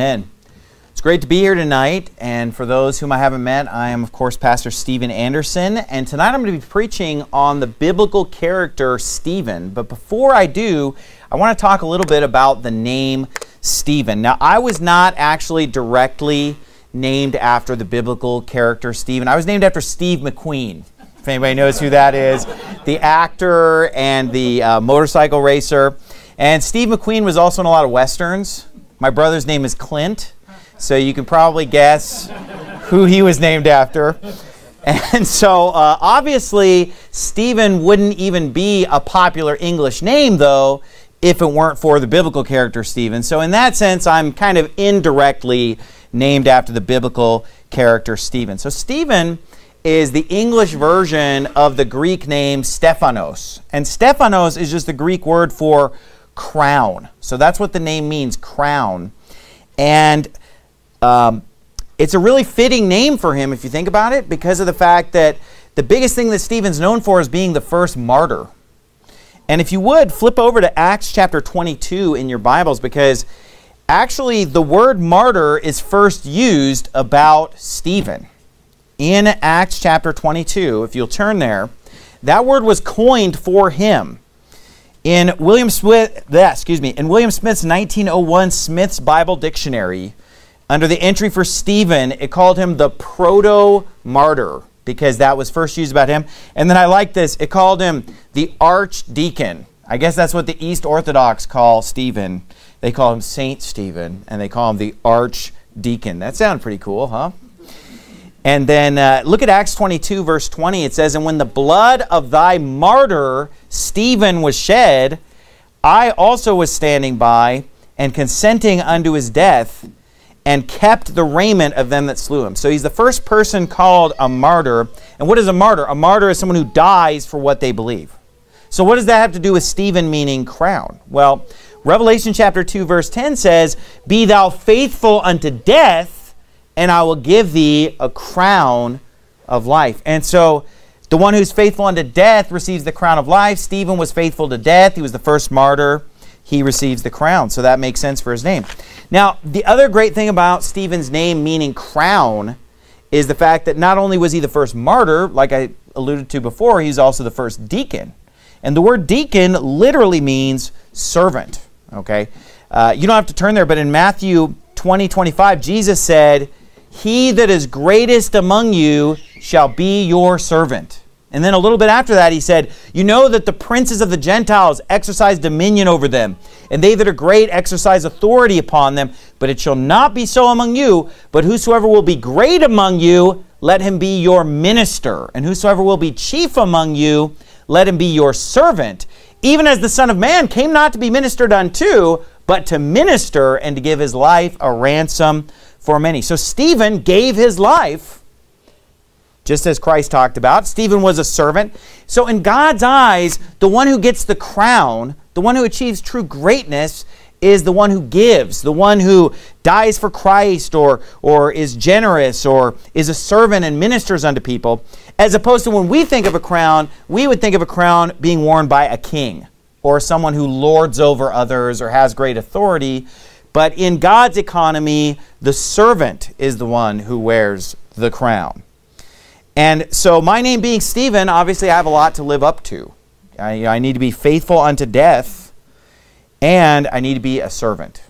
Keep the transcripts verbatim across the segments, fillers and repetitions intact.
Amen. It's great to be here tonight, and for those whom I haven't met, I am, of course, Pastor Stephen Anderson, and tonight I'm going to be preaching on the biblical character Stephen. But before I do, I want to talk a little bit about the name Stephen. Now, I was not actually directly named after the biblical character Stephen. I was named after Steve McQueen, if anybody knows who that is, the actor and the uh, motorcycle racer. And Steve McQueen was also in a lot of Westerns. My brother's name is Clint, so you can probably guess who he was named after. And so uh, obviously, Stephen wouldn't even be a popular English name, though, if it weren't for the biblical character Stephen. So in that sense, I'm kind of indirectly named after the biblical character Stephen. So Stephen is the English version of the Greek name Stephanos. And Stephanos is just the Greek word for crown. So that's what the name means, crown. And um, it's a really fitting name for him if you think about it, because of the fact that the biggest thing that Stephen's known for is being the first martyr. And if you would, flip over to Acts chapter twenty-two in your Bibles, because actually the word martyr is first used about Stephen. In Acts chapter twenty-two, if you'll turn there, that word was coined for him. In William Smith, excuse me, in William Smith's nineteen oh one Smith's Bible Dictionary, under the entry for Stephen, it called him the proto-martyr, because that was first used about him. And then I like this, it called him the archdeacon. I guess that's what the East Orthodox call Stephen. They call him Saint Stephen, and they call him the archdeacon. That sounds pretty cool, huh? And then uh, look at Acts twenty-two, verse twenty. It says, "And when the blood of thy martyr Stephen was shed, I also was standing by, and consenting unto his death, and kept the raiment of them that slew him." So he's the first person called a martyr. And what is a martyr? A martyr is someone who dies for what they believe. So what does that have to do with Stephen meaning crown? Well, Revelation chapter two, verse ten says, "Be thou faithful unto death, and I will give thee a crown of life." And so the one who's faithful unto death receives the crown of life. Stephen was faithful to death. He was the first martyr. He receives the crown. So that makes sense for his name. Now, the other great thing about Stephen's name meaning crown is the fact that not only was he the first martyr, like I alluded to before, he's also the first deacon. And the word deacon literally means servant. Okay, uh, you don't have to turn there, but in Matthew twenty twenty-five, Jesus said, "He that is greatest among you shall be your servant." And then a little bit after that, he said, "You know that the princes of the Gentiles exercise dominion over them, and they that are great exercise authority upon them. But it shall not be so among you, but whosoever will be great among you, let him be your minister. And whosoever will be chief among you, let him be your servant. Even as the Son of Man came not to be ministered unto, but to minister and to give his life a ransom for many." So Stephen gave his life, just as Christ talked about. Stephen was a servant. So in God's eyes, the one who gets the crown, the one who achieves true greatness, is the one who gives, the one who dies for Christ, or, or is generous, or is a servant and ministers unto people. As opposed to when we think of a crown, we would think of a crown being worn by a king, or someone who lords over others or has great authority. But in God's economy, the servant is the one who wears the crown. And so my name being Stephen, obviously I have a lot to live up to. I, I need to be faithful unto death, and I need to be a servant.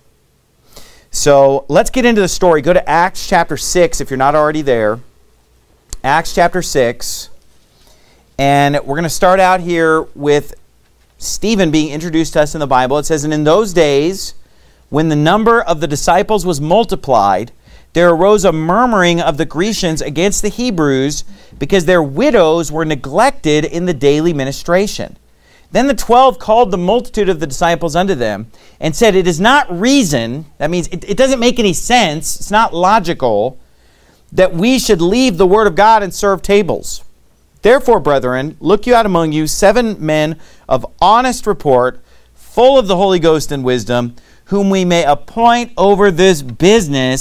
So let's get into the story. Go to Acts chapter six if you're not already there. Acts chapter six. And we're going to start out here with Stephen being introduced to us in the Bible. It says, "And in those days, when the number of the disciples was multiplied, there arose a murmuring of the Grecians against the Hebrews, because their widows were neglected in the daily ministration. Then the twelve called the multitude of the disciples unto them, and said, It is not reason," that means it, it doesn't make any sense, it's not logical, "that we should leave the word of God and serve tables. Therefore, brethren, look you out among you seven men of honest report, full of the Holy Ghost and wisdom, whom we may appoint over this business.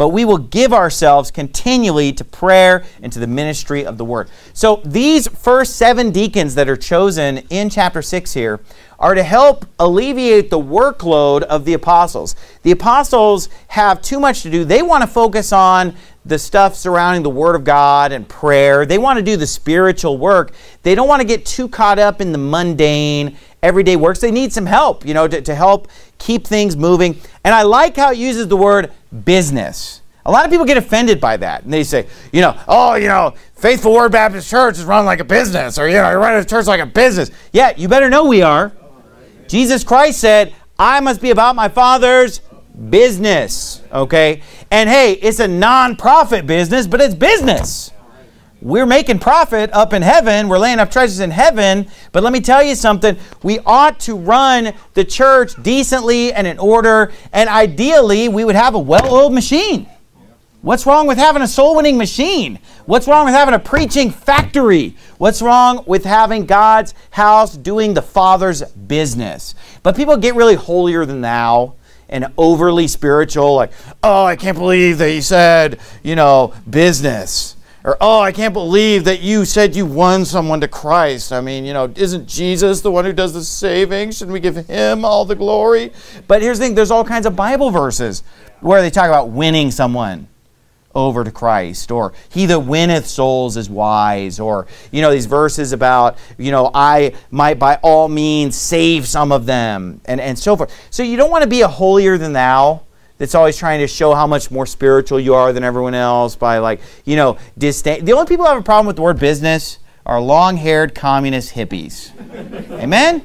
but we will give ourselves continually to prayer and to the ministry of the word. So these first seven deacons that are chosen in chapter six here are to help alleviate the workload of the apostles. The apostles have too much to do. They want to focus on the stuff surrounding the Word of God and prayer. They want to do the spiritual work. They don't want to get too caught up in the mundane, everyday works. They need some help, you know, to, to help keep things moving. And I like how it uses the word business. A lot of people get offended by that. And they say, you know, oh, you know, Faithful Word Baptist Church is run like a business. Or, you know, you're running a church like a business. Yeah, you better know we are. Jesus Christ said, I must be about my Father's business, okay? And hey, it's a non-profit business, but it's business. We're making profit up in heaven. We're laying up treasures in heaven. But let me tell you something. We ought to run the church decently and in order. And ideally, we would have a well-oiled machine. What's wrong with having a soul-winning machine? What's wrong with having a preaching factory? What's wrong with having God's house doing the Father's business? But people get really holier than thou and overly spiritual, like, oh, I can't believe that you said, you know, business. Or, oh, I can't believe that you said you won someone to Christ. I mean, you know, isn't Jesus the one who does the saving? Shouldn't we give him all the glory? But here's the thing, there's all kinds of Bible verses where they talk about winning someone over to Christ, or he that winneth souls is wise, or, you know, these verses about, you know, I might by all means save some of them, and, and so forth. So you don't want to be a holier than thou that's always trying to show how much more spiritual you are than everyone else by, like, you know, disdain. The only people who have a problem with the word business are long-haired communist hippies. Amen?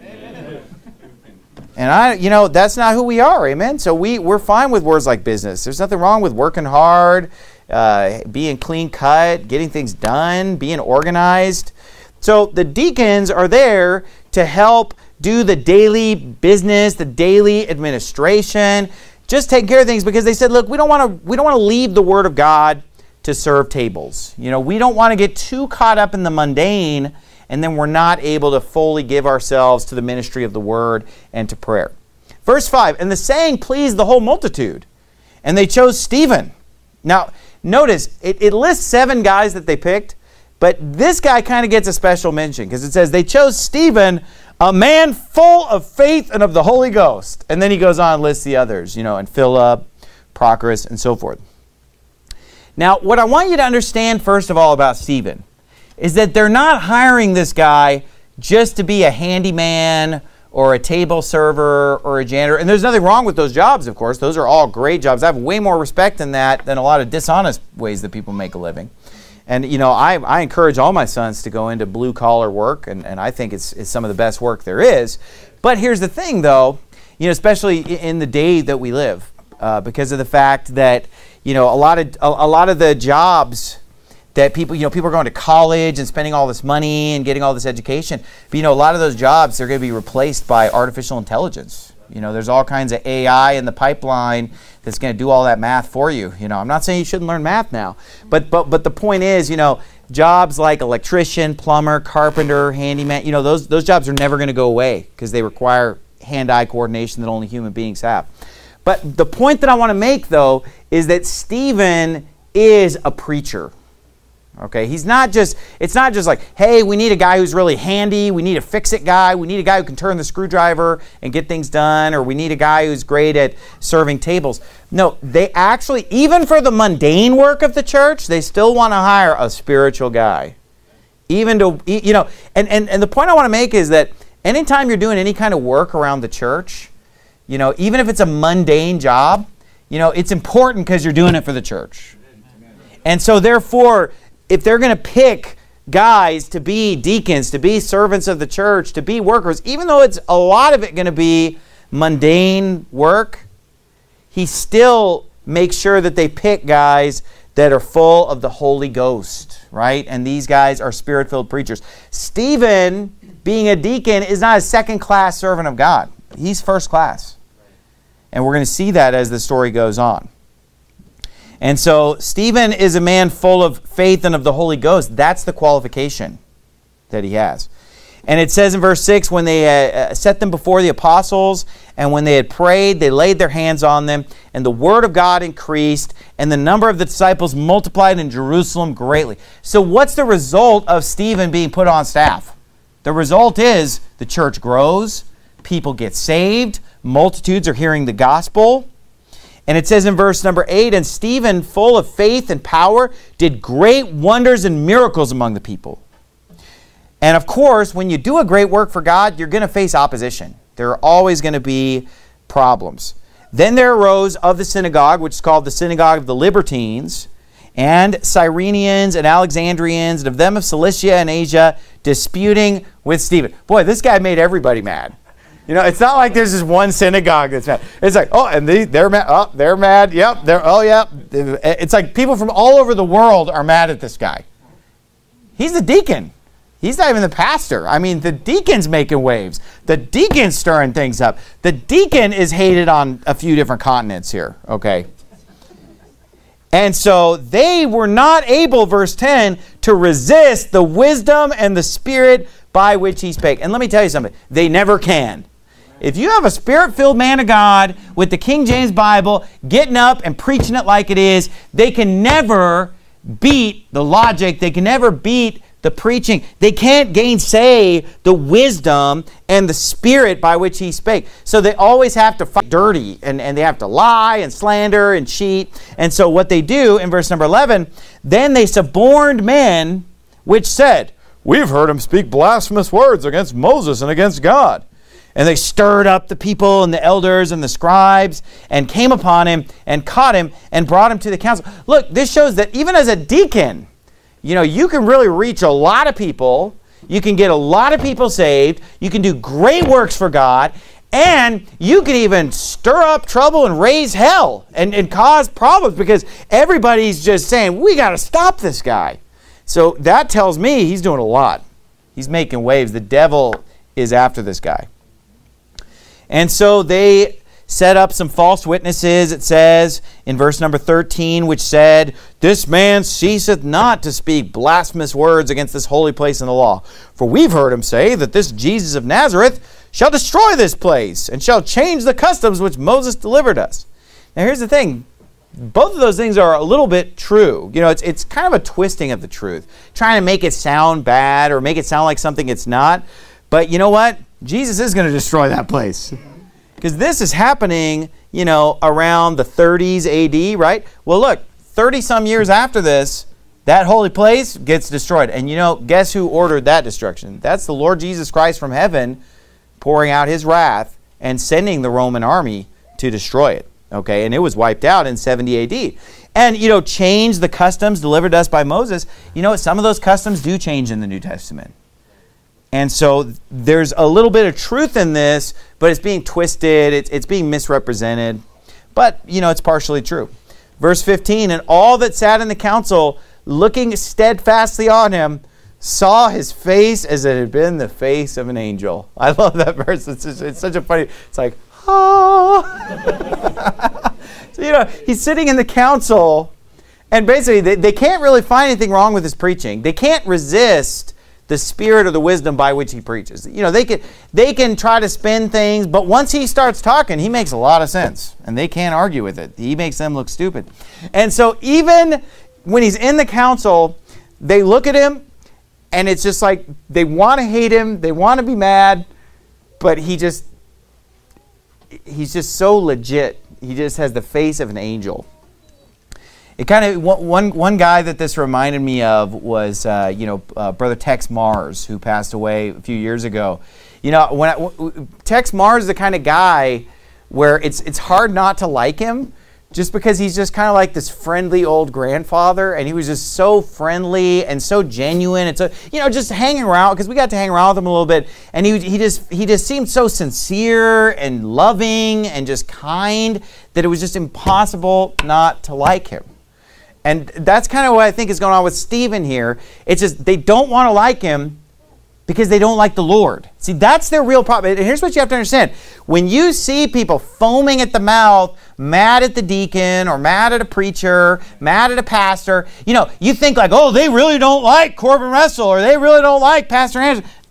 And I, you know, that's not who we are, amen? So we, we're fine with words like business. There's nothing wrong with working hard, uh, being clean cut, getting things done, being organized. So the deacons are there to help do the daily business, the daily administration, just take care of things, because they said, look, we don't want to we don't want to leave the Word of God to serve tables. You know, we don't want to get too caught up in the mundane, and then we're not able to fully give ourselves to the ministry of the Word and to prayer. Verse five, and the saying pleased the whole multitude, and they chose Stephen. Now, notice, it, it lists seven guys that they picked, but this guy kind of gets a special mention, because it says they chose Stephen, a man full of faith and of the Holy Ghost. And then he goes on and lists the others, you know, and Philip, Prochorus, and so forth. Now, what I want you to understand, first of all, about Stephen is that they're not hiring this guy just to be a handyman or a table server or a janitor. And there's nothing wrong with those jobs, of course. Those are all great jobs. I have way more respect in that than a lot of dishonest ways that people make a living. And, you know, I, I encourage all my sons to go into blue-collar work, and, and I think it's, it's some of the best work there is. But here's the thing, though, you know, especially in the day that we live, uh, because of the fact that, you know, a lot of a, a lot of the jobs that people, you know, people are going to college and spending all this money and getting all this education. But, you know, a lot of those jobs, they're going to be replaced by artificial intelligence. You know, there's all kinds of A I in the pipeline that's going to do all that math for you. You know, I'm not saying you shouldn't learn math now, but but but the point is, you know, jobs like electrician, plumber, carpenter, handyman, you know, those those jobs are never going to go away because they require hand-eye coordination that only human beings have. But the point that I want to make, though, is that Stephen is a preacher. Okay, he's not just, it's not just like, hey, we need a guy who's really handy, we need a fix-it guy, we need a guy who can turn the screwdriver and get things done, or we need a guy who's great at serving tables. No, they actually, even for the mundane work of the church, they still want to hire a spiritual guy. Even to, you know, and, and, and the point I want to make is that anytime you're doing any kind of work around the church, you know, even if it's a mundane job, you know, it's important because you're doing it for the church. And so therefore, if they're going to pick guys to be deacons, to be servants of the church, to be workers, even though it's a lot of it going to be mundane work, he still makes sure that they pick guys that are full of the Holy Ghost, right? And these guys are Spirit-filled preachers. Stephen, being a deacon, is not a second-class servant of God. He's first class. And we're going to see that as the story goes on. And so Stephen is a man full of faith and of the Holy Ghost. That's the qualification that he has. And it says in verse six, when they uh, set them before the apostles, and when they had prayed, they laid their hands on them, and the word of God increased, and the number of the disciples multiplied in Jerusalem greatly. So what's the result of Stephen being put on staff? The result is the church grows, people get saved, multitudes are hearing the gospel. And it says in verse number eight, and Stephen, full of faith and power, did great wonders and miracles among the people. And of course, when you do a great work for God, you're going to face opposition. There are always going to be problems. Then there arose of the synagogue, which is called the synagogue of the Libertines, and Cyrenians and Alexandrians, and of them of Cilicia and Asia, disputing with Stephen. Boy, this guy made everybody mad. You know, it's not like there's just one synagogue that's mad. It's like, oh, and they, they're mad. Oh, they're mad. Yep. They're, oh, yeah. It's like people from all over the world are mad at this guy. He's the deacon. He's not even the pastor. I mean, the deacon's making waves. The deacon's stirring things up. The deacon is hated on a few different continents here, okay? And so they were not able, verse ten, to resist the wisdom and the spirit by which he spake. And let me tell you something. They never can. If you have a spirit-filled man of God with the King James Bible getting up and preaching it like it is, they can never beat the logic. They can never beat the preaching. They can't gainsay the wisdom and the spirit by which he spake. So they always have to fight dirty, and, and they have to lie and slander and cheat. And so what they do in verse number eleven, then they suborned men which said, we've heard him speak blasphemous words against Moses and against God. And they stirred up the people and the elders and the scribes and came upon him and caught him and brought him to the council. Look, this shows that even as a deacon, you know, you can really reach a lot of people. You can get a lot of people saved. You can do great works for God. And you can even stir up trouble and raise hell and, and cause problems because everybody's just saying, we got to stop this guy. So that tells me he's doing a lot. He's making waves. The devil is after this guy. And so they set up some false witnesses, it says in verse number thirteen, which said, this man ceaseth not to speak blasphemous words against this holy place in the law. For we've heard him say that this Jesus of Nazareth shall destroy this place and shall change the customs which Moses delivered us. Now here's the thing. Both of those things are a little bit true. You know, it's it's kind of a twisting of the truth, trying to make it sound bad or make it sound like something it's not. But you know what? Jesus is going to destroy that place. Because this is happening, you know, around the thirties A D, right? Well, look, thirty-some years after this, that holy place gets destroyed. And, you know, guess who ordered that destruction? That's the Lord Jesus Christ from heaven pouring out his wrath and sending the Roman army to destroy it. Okay, and it was wiped out in seventy A D. And, you know, change the customs delivered to us by Moses. You know what? Some of those customs do change in the New Testament. And so there's a little bit of truth in this, but it's being twisted, it's, it's being misrepresented. But, you know, it's partially true. Verse fifteen, and all that sat in the council, looking steadfastly on him, saw his face as it had been the face of an angel. I love that verse. It's, just, it's such a funny, it's like, ah. So, you know, he's sitting in the council, and basically they, they can't really find anything wrong with his preaching. They can't resist the spirit or the wisdom by which he preaches. You know, they can they can try to spin things, but once he starts talking, he makes a lot of sense, and they can't argue with it. He makes them look stupid. And so even when he's in the council, they look at him, and it's just like they want to hate him, they want to be mad, but he just, he's just so legit. He just has the face of an angel. It kind of one one guy that this reminded me of was uh, you know uh, Brother Tex Mars, who passed away a few years ago. You know, when I, w- Tex Mars is the kind of guy where it's it's hard not to like him, just because he's just kind of like this friendly old grandfather, and he was just so friendly and so genuine, and so, you know, just hanging around, because we got to hang around with him a little bit, and he he just he just seemed so sincere and loving and just kind that it was just impossible not to like him. And that's kind of what I think is going on with Stephen here. It's just they don't want to like him because they don't like the Lord. See, that's their real problem. And here's what you have to understand. When you see people foaming at the mouth, mad at the deacon or mad at a preacher, mad at a pastor, you know, you think like, oh, they really don't like Corbin Russell or they really don't like Pastor Anderson.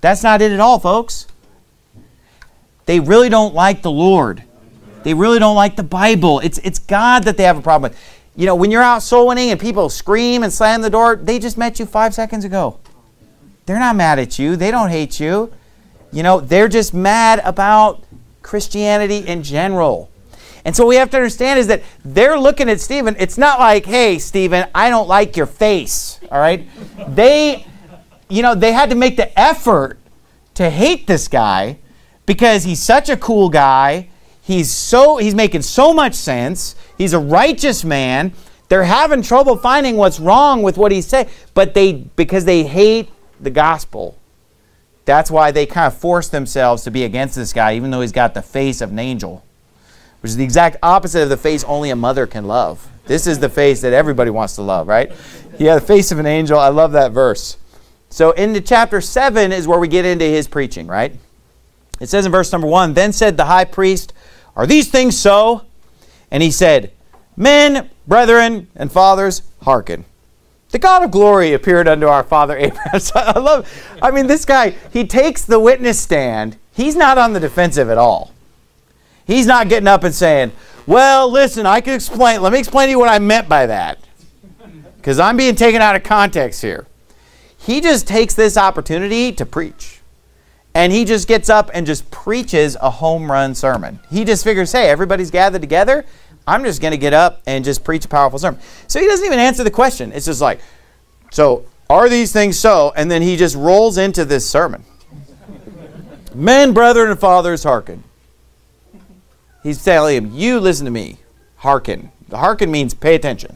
That's not it at all, folks. They really don't like the Lord. They really don't like the Bible. It's, it's God that they have a problem with. You know, when you're out soul winning and people scream and slam the door, they just met you five seconds ago. They're not mad at you. They don't hate you. You know, they're just mad about Christianity in general. And so what we have to understand is that they're looking at Stephen. It's not like, hey, Stephen, I don't like your face. All right? They, you know, they had to make the effort to hate this guy because he's such a cool guy. He's so he's making so much sense. He's a righteous man. They're having trouble finding what's wrong with what he's saying, but they because they hate the gospel. That's why they kind of force themselves to be against this guy, even though he's got the face of an angel, which is the exact opposite of the face only a mother can love. This is the face that everybody wants to love, right? Yeah, the face of an angel. I love that verse. So into chapter seven is where we get into his preaching, right? It says in verse number one, "Then said the high priest, 'Are these things so?' And he said, 'Men, brethren, and fathers, hearken. The God of glory appeared unto our father Abraham.'" So I love, I mean, this guy, he takes the witness stand. He's not on the defensive at all. He's not getting up and saying, "Well, listen, I can explain. Let me explain to you what I meant by that, because I'm being taken out of context here." He just takes this opportunity to preach. And he just gets up and just preaches a home run sermon. He just figures, hey, everybody's gathered together. I'm just going to get up and just preach a powerful sermon. So he doesn't even answer the question. It's just like, so are these things so? And then he just rolls into this sermon. "Men, brethren, and fathers, hearken." He's telling him, you listen to me. Hearken. The hearken means pay attention.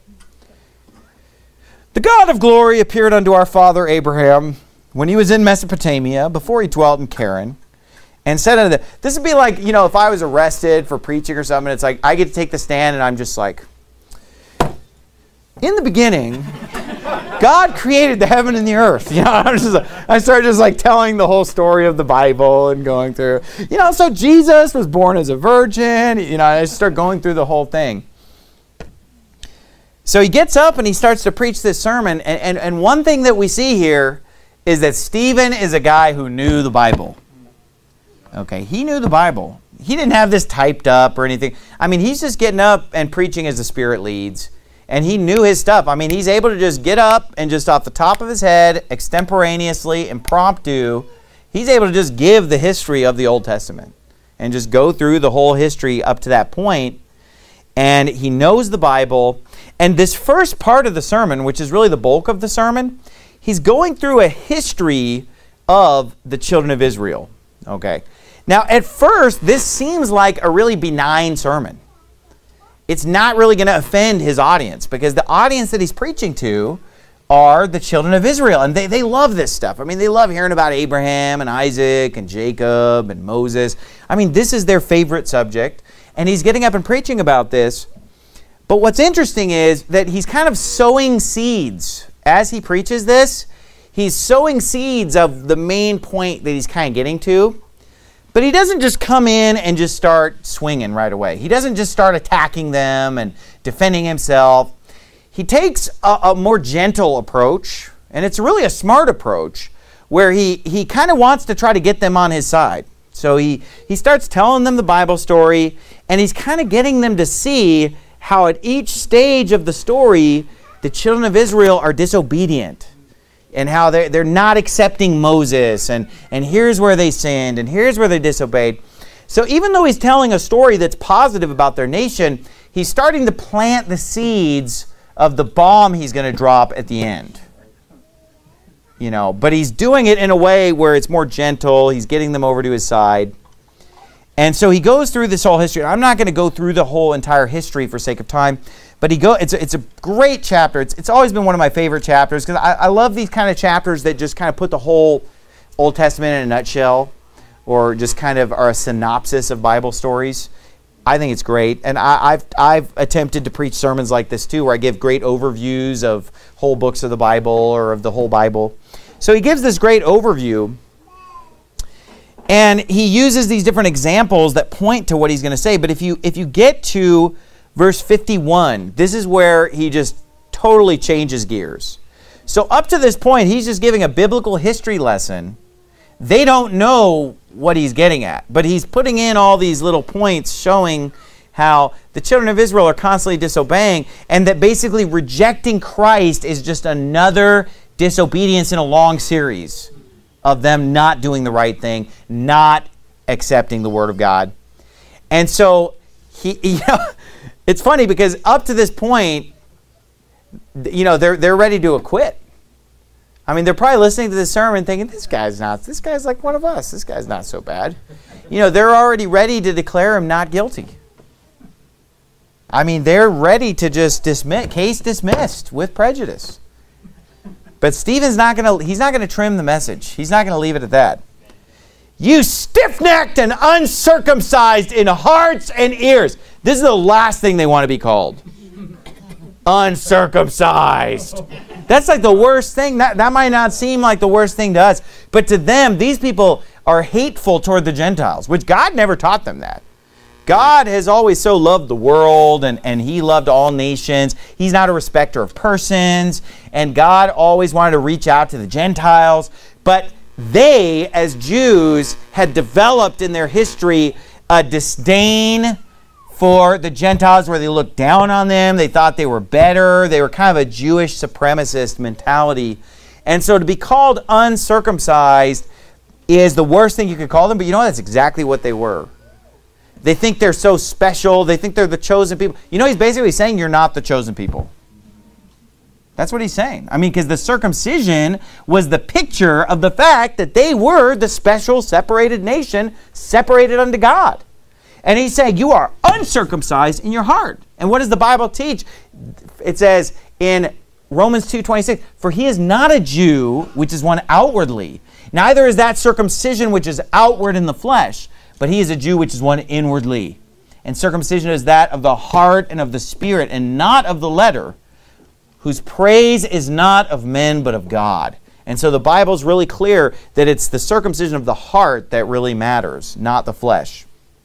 "The God of glory appeared unto our father Abraham when he was in Mesopotamia, before he dwelt in Charan, and said unto them," this would be like, you know, if I was arrested for preaching or something, it's like I get to take the stand and I'm just like, "In the beginning, God created the heaven and the earth." You know, I'm just like, I start just like telling the whole story of the Bible and going through, you know, so Jesus was born as a virgin. You know, I just start going through the whole thing. So he gets up and he starts to preach this sermon. And, and, and one thing that we see here is that Stephen is a guy who knew the Bible. Okay, he knew the Bible. He didn't have this typed up or anything. I mean, he's just getting up and preaching as the Spirit leads. And he knew his stuff. I mean, he's able to just get up and just off the top of his head, extemporaneously, impromptu, he's able to just give the history of the Old Testament and just go through the whole history up to that point. And he knows the Bible. And this first part of the sermon, which is really the bulk of the sermon, he's going through a history of the children of Israel. Okay. Now, at first, this seems like a really benign sermon. It's not really going to offend his audience because the audience that he's preaching to are the children of Israel. And they, they love this stuff. I mean, they love hearing about Abraham and Isaac and Jacob and Moses. I mean, this is their favorite subject. And he's getting up and preaching about this. But what's interesting is that he's kind of sowing seeds. As he preaches this, he's sowing seeds of the main point that he's kind of getting to. But he doesn't just come in and just start swinging right away. He doesn't just start attacking them and defending himself. He takes a, a more gentle approach, and it's really a smart approach, where he, he kind of wants to try to get them on his side. So he, he starts telling them the Bible story, and he's kind of getting them to see how at each stage of the story, the children of Israel are disobedient. And how they're, they're not accepting Moses. And, and here's where they sinned. And here's where they disobeyed. So even though he's telling a story that's positive about their nation, he's starting to plant the seeds of the bomb he's going to drop at the end. You know, but he's doing it in a way where it's more gentle. He's getting them over to his side. And so he goes through this whole history. I'm not going to go through the whole entire history for sake of time. But he go. It's a, it's a great chapter. It's it's always been one of my favorite chapters because I, I love these kind of chapters that just kind of put the whole Old Testament in a nutshell, or just kind of are a synopsis of Bible stories. I think it's great, and I, I've I've attempted to preach sermons like this too, where I give great overviews of whole books of the Bible or of the whole Bible. So he gives this great overview, and he uses these different examples that point to what he's going to say. But if you if you get to verse fifty-one, this is where he just totally changes gears. So up to this point, he's just giving a biblical history lesson. they don't know what he's getting at. But he's putting in all these little points showing how the children of Israel are constantly disobeying, and that basically rejecting Christ is just another disobedience in a long series of them not doing the right thing, not accepting the Word of God. And so, he, you know, it's funny because up to this point, you know, they're they're ready to acquit. I mean, they're probably listening to this sermon thinking, this guy's not, this guy's like one of us. This guy's not so bad. You know, they're already ready to declare him not guilty. I mean, they're ready to just dismiss, case dismissed with prejudice. But Stephen's not going to, he's not going to trim the message. He's not going to leave it at that. You stiff-necked and uncircumcised in hearts and ears. This is the last thing they want to be called. Uncircumcised. That's like the worst thing. That, that might not seem like the worst thing to us. But to them, these people are hateful toward the Gentiles, which God never taught them that. God has always so loved the world, and, and he loved all nations. He's not a respecter of persons, and God always wanted to reach out to the Gentiles. But they, as Jews, had developed in their history a disdain for the Gentiles where they looked down on them. They thought they were better. They were kind of a Jewish supremacist mentality. And so to be called uncircumcised is the worst thing you could call them, but you know, that's exactly what they were. They think they're so special. They think they're the chosen people. You know, he's basically saying you're not the chosen people. That's what he's saying. I mean, because the circumcision was the picture of the fact that they were the special separated nation, separated unto God. And he's saying you are uncircumcised in your heart. And what does the Bible teach? It says in Romans two twenty-six, for he is not a Jew, which is one outwardly. Neither is that circumcision which is outward in the flesh, but he is a Jew which is one inwardly. And circumcision is that of the heart and of the spirit, and not of the letter, whose praise is not of men but of God. And so the Bible's really clear that it's the circumcision of the heart that really matters, not the flesh.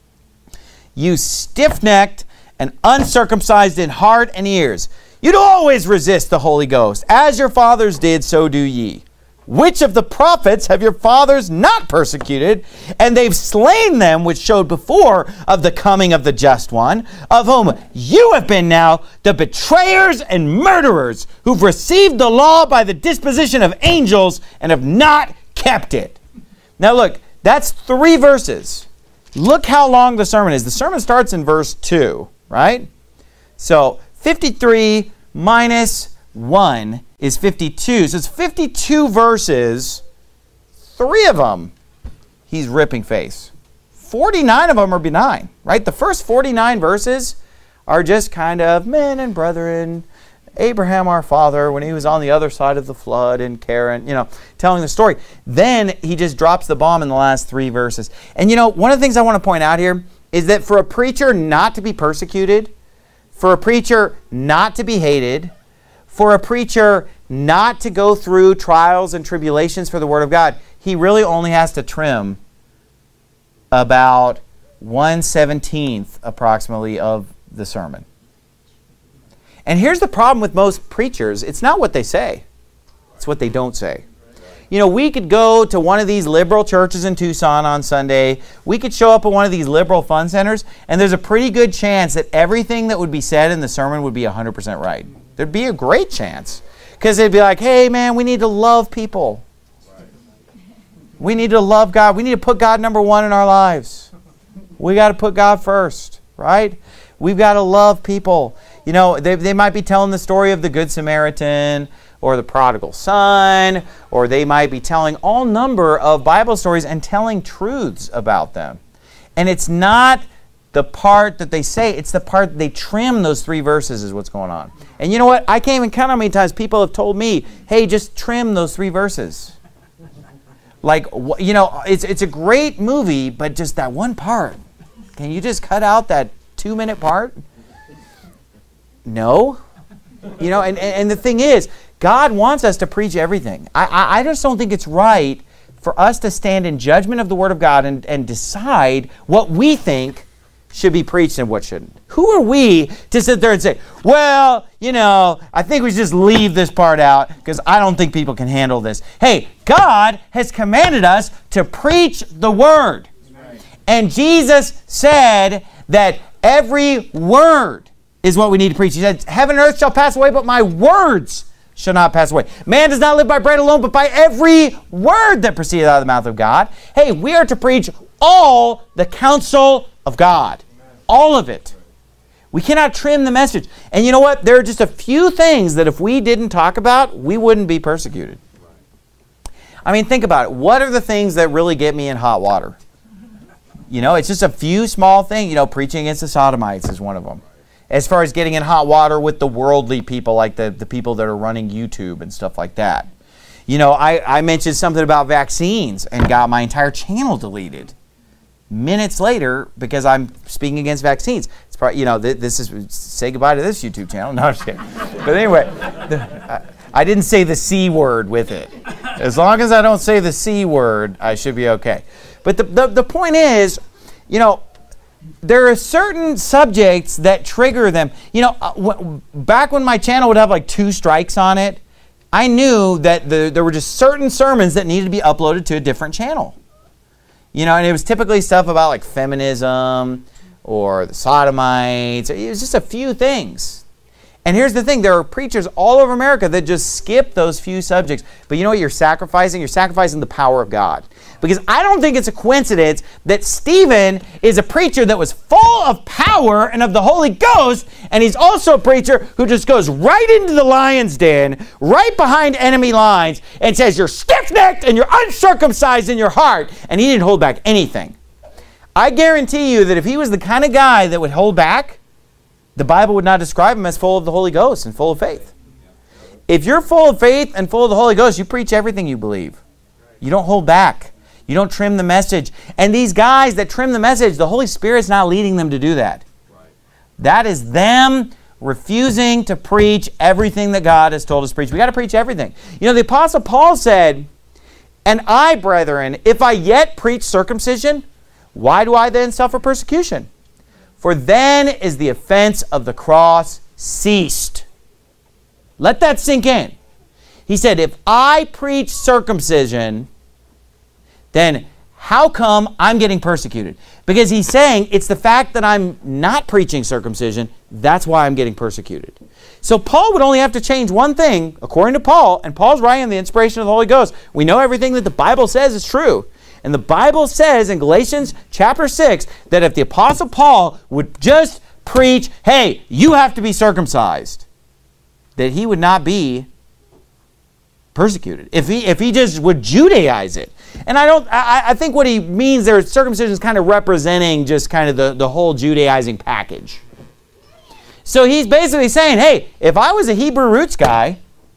You stiff-necked and uncircumcised in heart and ears, you'd always resist the Holy Ghost. As your fathers did, so do ye. Which of the prophets have your fathers not persecuted? And they've slain them which showed before of the coming of the just one, of whom you have been now the betrayers and murderers, who've received the law by the disposition of angels and have not kept it. Now look, that's three verses. Look how long the sermon is. The sermon starts in verse two, right? So fifty-three minus one is fifty-two. So it's fifty-two verses. Three of them, he's ripping face. forty-nine of them are benign, right? The first forty-nine verses are just kind of men and brethren, Abraham our father when he was on the other side of the flood, and Karen, you know, telling the story. Then he just drops the bomb in the last three verses. And you know, one of the things I want to point out here is that for a preacher not to be persecuted, for a preacher not to be hated, for a preacher not to go through trials and tribulations for the Word of God, he really only has to trim about one seventeenth approximately of the sermon. And here's the problem with most preachers. It's not what they say. It's what they don't say. You know, we could go to one of these liberal churches in Tucson on Sunday. We could show up at one of these liberal fun centers, and there's a pretty good chance that everything that would be said in the sermon would be one hundred percent right. There'd be a great chance. Because they'd be like, hey, man, we need to love people. We need to love God. We need to put God number one in our lives. We got to put God first, right? We've got to love people. You know, they, they might be telling the story of the Good Samaritan or the prodigal son, or they might be telling all number of Bible stories and telling truths about them. And it's not the part that they say, it's the part that they trim those three verses is what's going on. And you know what? I can't even count how many times people have told me, hey, just trim those three verses. Like, you know, it's it's a great movie, but just that one part. Can you just cut out that two-minute part? No. You know, and, and the thing is, God wants us to preach everything. I, I, I just don't think it's right for us to stand in judgment of the Word of God and, and decide what we think should be preached and what shouldn't? Who are we to sit there and say, well, you know, I think we should just leave this part out because I don't think people can handle this. Hey, God has commanded us to preach the word. And Jesus said that every word is what we need to preach. He said, heaven and earth shall pass away, but my words shall not pass away. Man does not live by bread alone, but by every word that proceedeth out of the mouth of God. Hey, we are to preach all the counsel of God. All of it. We cannot trim the message. And you know what? There are just a few things that if we didn't talk about, we wouldn't be persecuted. I mean, think about it. What are the things that really get me in hot water? You know, it's just a few small things. You know, preaching against the sodomites is one of them. As far as getting in hot water with the worldly people, like the, the people that are running YouTube and stuff like that. You know, I, I mentioned something about vaccines and got my entire channel deleted minutes later because I'm speaking against vaccines. It's probably, you know, th this is, say goodbye to this YouTube channel. No, I'm just kidding. But anyway, the, I, I didn't say the C word with it. As long as I don't say the C word, I should be okay. But the, the, the point is, you know, there are certain subjects that trigger them. You know, uh, w back when my channel would have like two strikes on it, I knew that the, there were just certain sermons that needed to be uploaded to a different channel. You know, and it was typically stuff about like feminism or the sodomites. It was just a few things. And here's the thing, there are preachers all over America that just skip those few subjects. But you know what you're sacrificing? You're sacrificing the power of God. Because I don't think it's a coincidence that Stephen is a preacher that was full of power and of the Holy Ghost, and he's also a preacher who just goes right into the lion's den, right behind enemy lines, and says, you're stiff-necked and you're uncircumcised in your heart. And he didn't hold back anything. I guarantee you that if he was the kind of guy that would hold back, the Bible would not describe him as full of the Holy Ghost and full of faith. If you're full of faith and full of the Holy Ghost, you preach everything you believe. You don't hold back. You don't trim the message. And these guys that trim the message, the Holy Spirit's not leading them to do that. That is them refusing to preach everything that God has told us to preach. We got to preach everything. You know, the Apostle Paul said, and I, brethren, if I yet preach circumcision, why do I then suffer persecution? For then is the offense of the cross ceased. Let that sink in. He said, if I preach circumcision, then how come I'm getting persecuted? Because he's saying it's the fact that I'm not preaching circumcision, that's why I'm getting persecuted. So Paul would only have to change one thing, according to Paul, and Paul's writing the inspiration of the Holy Ghost. We know everything that the Bible says is true. And the Bible says in Galatians chapter six that if the Apostle Paul would just preach, hey, you have to be circumcised, that he would not be persecuted. If he, if he just would Judaize it. And I don't, I, I think what he means there, circumcision is kind of representing just kind of the, the whole Judaizing package. So he's basically saying, hey, if I was a Hebrew roots guy,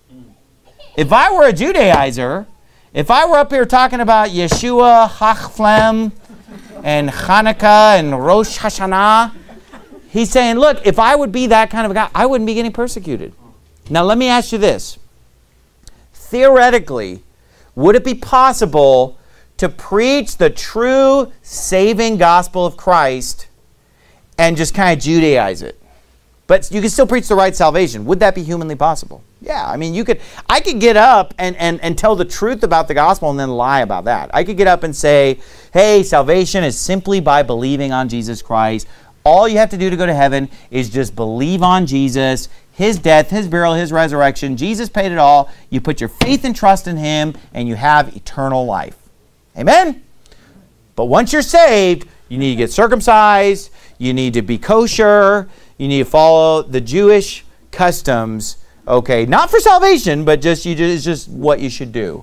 if I were a Judaizer, if I were up here talking about Yeshua, Hachflem, and Hanukkah, and Rosh Hashanah, he's saying, look, if I would be that kind of a guy, I wouldn't be getting persecuted. Now, let me ask you this. Theoretically, would it be possible to preach the true saving gospel of Christ and just kind of Judaize it? But you can still preach the right salvation. Would that be humanly possible? Yeah, I mean, you could. I could get up and, and, and tell the truth about the gospel and then lie about that. I could get up and say, hey, salvation is simply by believing on Jesus Christ. All you have to do to go to heaven is just believe on Jesus, his death, his burial, his resurrection. Jesus paid it all. You put your faith and trust in him, and you have eternal life. Amen? But once you're saved, you need to get circumcised. You need to be kosher. You need to follow the Jewish customs. Okay, not for salvation, but just you just, it's just what you should do.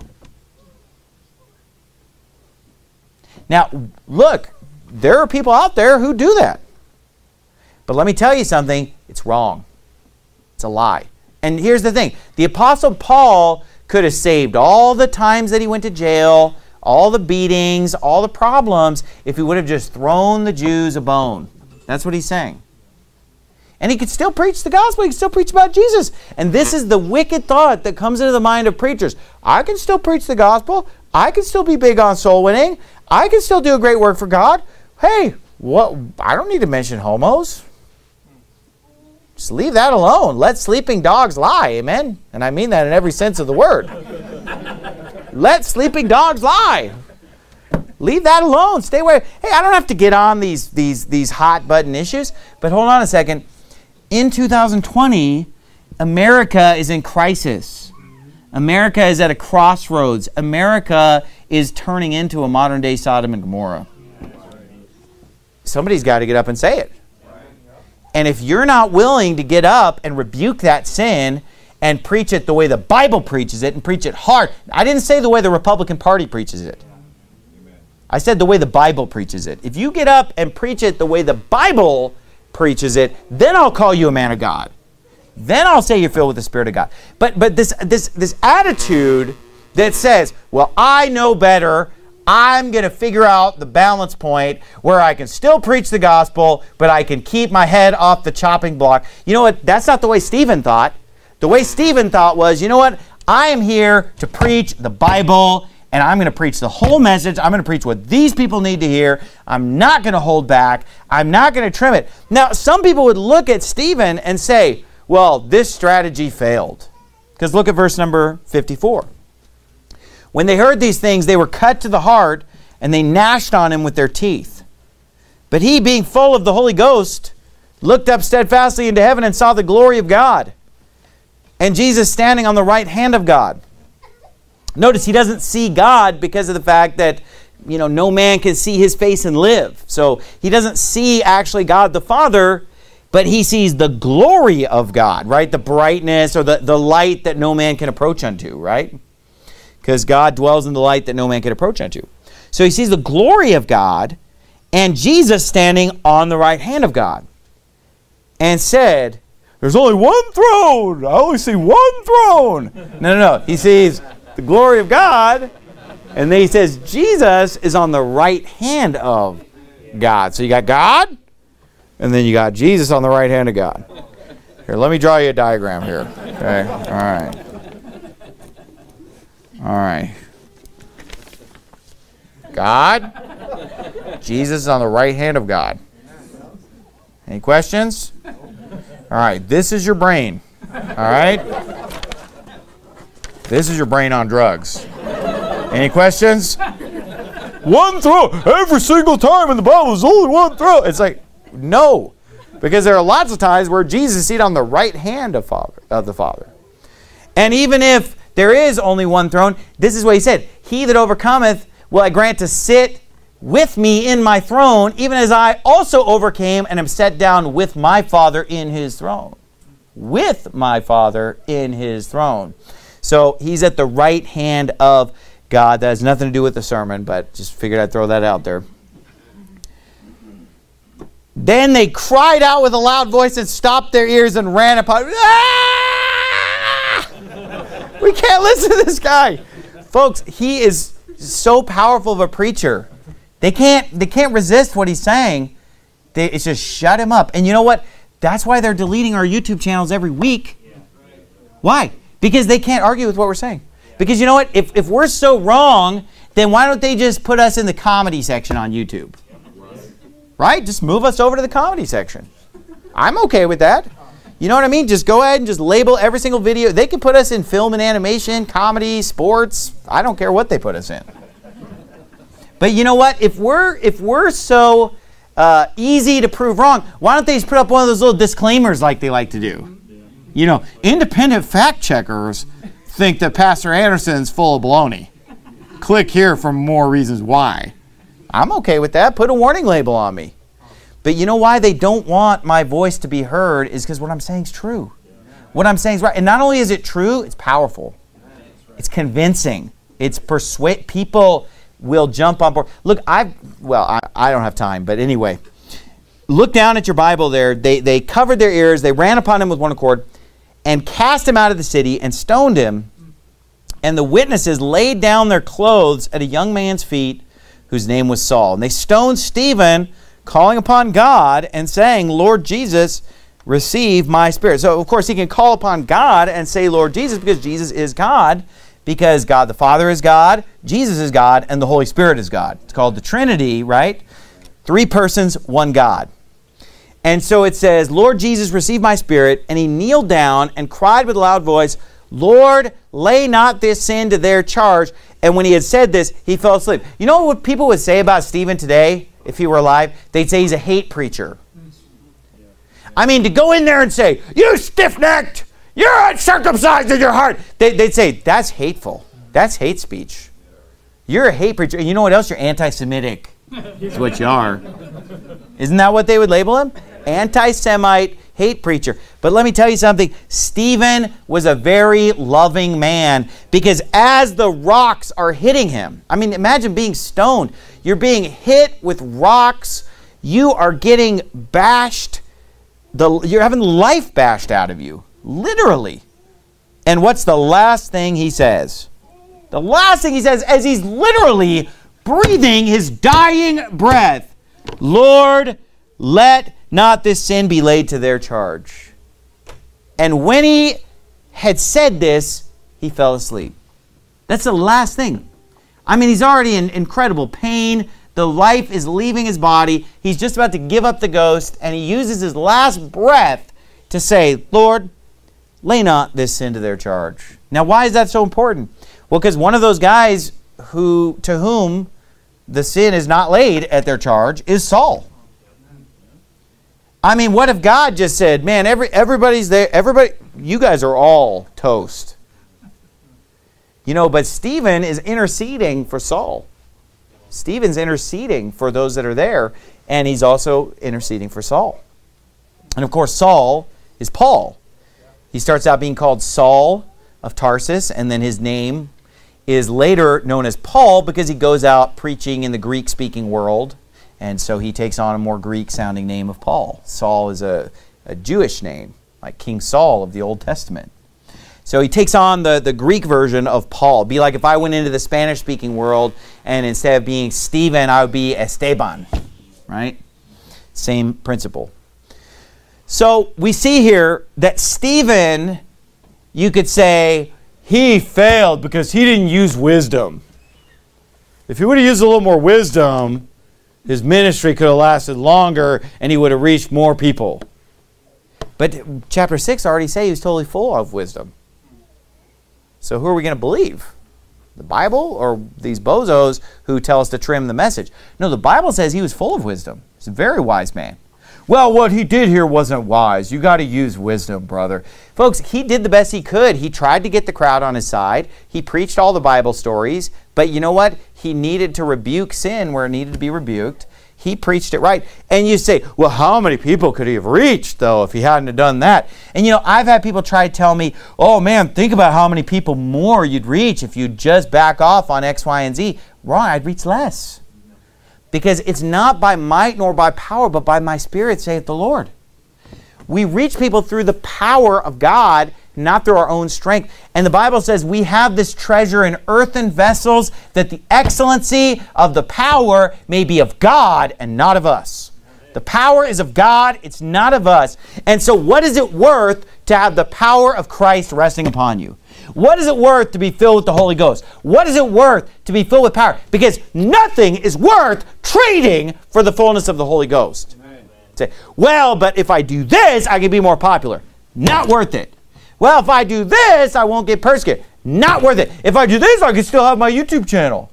Now, look, there are people out there who do that. But let me tell you something, it's wrong. It's a lie. And here's the thing. The Apostle Paul could have saved all the times that he went to jail, all the beatings, all the problems, if he would have just thrown the Jews a bone. That's what he's saying. And he could still preach the gospel. He could still preach about Jesus. And this is the wicked thought that comes into the mind of preachers. I can still preach the gospel. I can still be big on soul winning. I can still do a great work for God. Hey, What? I don't need to mention homos. Just leave that alone. Let sleeping dogs lie, amen? And I mean that in every sense of the word. Let sleeping dogs lie. Leave that alone. Stay away. Hey, I don't have to get on these, these, these hot button issues. But hold on a second. In two thousand twenty, America is in crisis. America is at a crossroads. America is turning into a modern day Sodom and Gomorrah. Somebody's got to get up and say it. And if you're not willing to get up and rebuke that sin and preach it the way the Bible preaches it and preach it hard. I didn't say the way the Republican Party preaches it. I said the way the Bible preaches it. If you get up and preach it the way the Bible preaches it, then I'll call you a man of God. Then I'll say you're filled with the Spirit of God. But but this this this attitude that says, well, I know better, I'm going to figure out the balance point where I can still preach the gospel, but I can keep my head off the chopping block. You know what? That's not the way Stephen thought. The way Stephen thought was, you know what? I am here to preach the Bible, and I'm going to preach the whole message. I'm going to preach what these people need to hear. I'm not going to hold back. I'm not going to trim it. Now, some people would look at Stephen and say, well, this strategy failed. Because look at verse number fifty-four. When they heard these things, they were cut to the heart, and they gnashed on him with their teeth. But he, being full of the Holy Ghost, looked up steadfastly into heaven and saw the glory of God, and Jesus standing on the right hand of God. Notice he doesn't see God because of the fact that, you know, no man can see his face and live. So he doesn't see actually God the Father, but he sees the glory of God, right? The brightness or the, the light that no man can approach unto, right? Because God dwells in the light that no man can approach unto. So he sees the glory of God and Jesus standing on the right hand of God, and said, there's only one throne. I only see one throne. No, no, no. He sees the glory of God, and then he says Jesus is on the right hand of God. So you got God, and then you got Jesus on the right hand of God. Here, let me draw you a diagram here. Okay, all right. All right. God, Jesus is on the right hand of God. Any questions? All right, this is your brain. All right? This is your brain on drugs. Any questions? One throne. Every single time in the Bible there's only one throne. It's like, no. Because there are lots of times where Jesus is seated on the right hand of, Father, of the Father. And even if there is only one throne, this is what he said. He that overcometh will I grant to sit with me in my throne, even as I also overcame and am set down with my Father in his throne. With my Father in his throne. So he's at the right hand of God. That has nothing to do with the sermon, but just figured I'd throw that out there. Then they cried out with a loud voice and stopped their ears and ran upon. Ah! We can't listen to this guy. Folks, he is so powerful of a preacher. They can't, they can't resist what he's saying. They, it's just shut him up. And you know what? That's why they're deleting our YouTube channels every week. Why? Because they can't argue with what we're saying. Because you know what? If, if we're so wrong, then why don't they just put us in the comedy section on YouTube? Right? Just move us over to the comedy section. I'm okay with that. You know what I mean? Just go ahead and just label every single video. They can put us in film and animation, comedy, sports. I don't care what they put us in. But you know what? If we're if we're so uh, easy to prove wrong, why don't they just put up one of those little disclaimers like they like to do? You know, independent fact checkers think that Pastor Anderson's full of baloney. Click here for more reasons why. I'm okay with that. Put a warning label on me. But you know why they don't want my voice to be heard is because what I'm saying is true. What I'm saying is right. And not only is it true, it's powerful. It's convincing. It's persuade. People will jump on board. Look, I well, I, I don't have time, but anyway. Look down at your Bible there. They, they covered their ears. They ran upon him with one accord and cast him out of the city and stoned him. And the witnesses laid down their clothes at a young man's feet whose name was Saul. And they stoned Stephen, calling upon God and saying, Lord Jesus, receive my spirit. So, of course, he can call upon God and say, Lord Jesus, because Jesus is God, because God the Father is God, Jesus is God, and the Holy Spirit is God. It's called the Trinity, right? Three persons, one God. And so it says, Lord Jesus, receive my spirit. And he kneeled down and cried with a loud voice, Lord, lay not this sin to their charge. And when he had said this, he fell asleep. You know what people would say about Stephen today, if he were alive? They'd say he's a hate preacher. I mean, to go in there and say, you stiff-necked, you're uncircumcised in your heart. They, they'd say, that's hateful. That's hate speech. You're a hate preacher. And you know what else? You're anti-Semitic. That's what you are. Isn't that what they would label him? Anti-Semite, hate preacher. But let me tell you something. Stephen was a very loving man, because as the rocks are hitting him, I mean, imagine being stoned. You're being hit with rocks. You are getting bashed. The, you're having life bashed out of you, literally. And what's the last thing he says? The last thing he says, as he's literally breathing his dying breath, Lord, let not this sin be laid to their charge. And when he had said this, he fell asleep. That's the last thing. I mean, he's already in incredible pain. The life is leaving his body. He's just about to give up the ghost, and he uses his last breath to say, Lord, lay not this sin to their charge. Now, why is that so important? Well, because one of those guys who to whom the sin is not laid at their charge is Saul. I mean, what if God just said, man, every everybody's there, everybody, you guys are all toast. You know, but Stephen is interceding for Saul. Stephen's interceding for those that are there, and he's also interceding for Saul. And of course, Saul is Paul. He starts out being called Saul of Tarsus, and then his name is later known as Paul because he goes out preaching in the Greek-speaking world, and so he takes on a more Greek-sounding name of Paul. Saul is a, a Jewish name, like King Saul of the Old Testament. So he takes on the, the Greek version of Paul. It'd be like if I went into the Spanish-speaking world, and instead of being Stephen, I would be Esteban, right? Same principle. So we see here that Stephen, you could say, he failed because he didn't use wisdom. If he would have used a little more wisdom, his ministry could have lasted longer and he would have reached more people. But chapter six already say he was totally full of wisdom. So who are we going to believe? The Bible or these bozos who tell us to trim the message? No, the Bible says he was full of wisdom. He's a very wise man. Well, what he did here wasn't wise. You got to use wisdom, brother. Folks, he did the best he could. He tried to get the crowd on his side. He preached all the Bible stories. But you know what? He needed to rebuke sin where it needed to be rebuked. He preached it right. And you say, well, how many people could he have reached, though, if he hadn't have done that? And, you know, I've had people try to tell me, oh, man, think about how many people more you'd reach if you just back off on X, Y, and Z. Wrong, I'd reach less. Because it's not by might nor by power, but by my Spirit, saith the Lord. We reach people through the power of God, not through our own strength. And the Bible says we have this treasure in earthen vessels, that the excellency of the power may be of God and not of us. The power is of God, it's not of us. And so what is it worth to have the power of Christ resting upon you? What is it worth to be filled with the Holy Ghost? What is it worth to be filled with power? Because nothing is worth trading for the fullness of the Holy Ghost. Amen. Say, well, but if I do this, I can be more popular. Not worth it. Well, if I do this, I won't get persecuted. Not worth it. If I do this, I can still have my YouTube channel.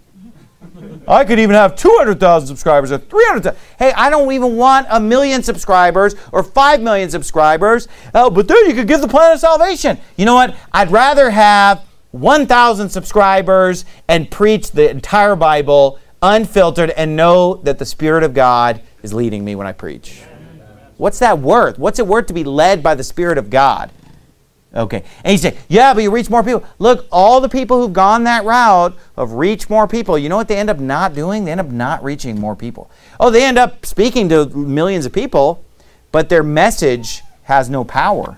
I could even have two hundred thousand subscribers or three hundred thousand. Hey, I don't even want a million subscribers or five million subscribers. Oh, but then you could give the plan of salvation. You know what? I'd rather have one thousand subscribers and preach the entire Bible unfiltered and know that the Spirit of God is leading me when I preach. What's that worth? What's it worth to be led by the Spirit of God? Okay. And you say, yeah, but you reach more people. Look, all the people who've gone that route of reach more people, you know what they end up not doing? They end up not reaching more people. Oh, they end up speaking to millions of people, but their message has no power.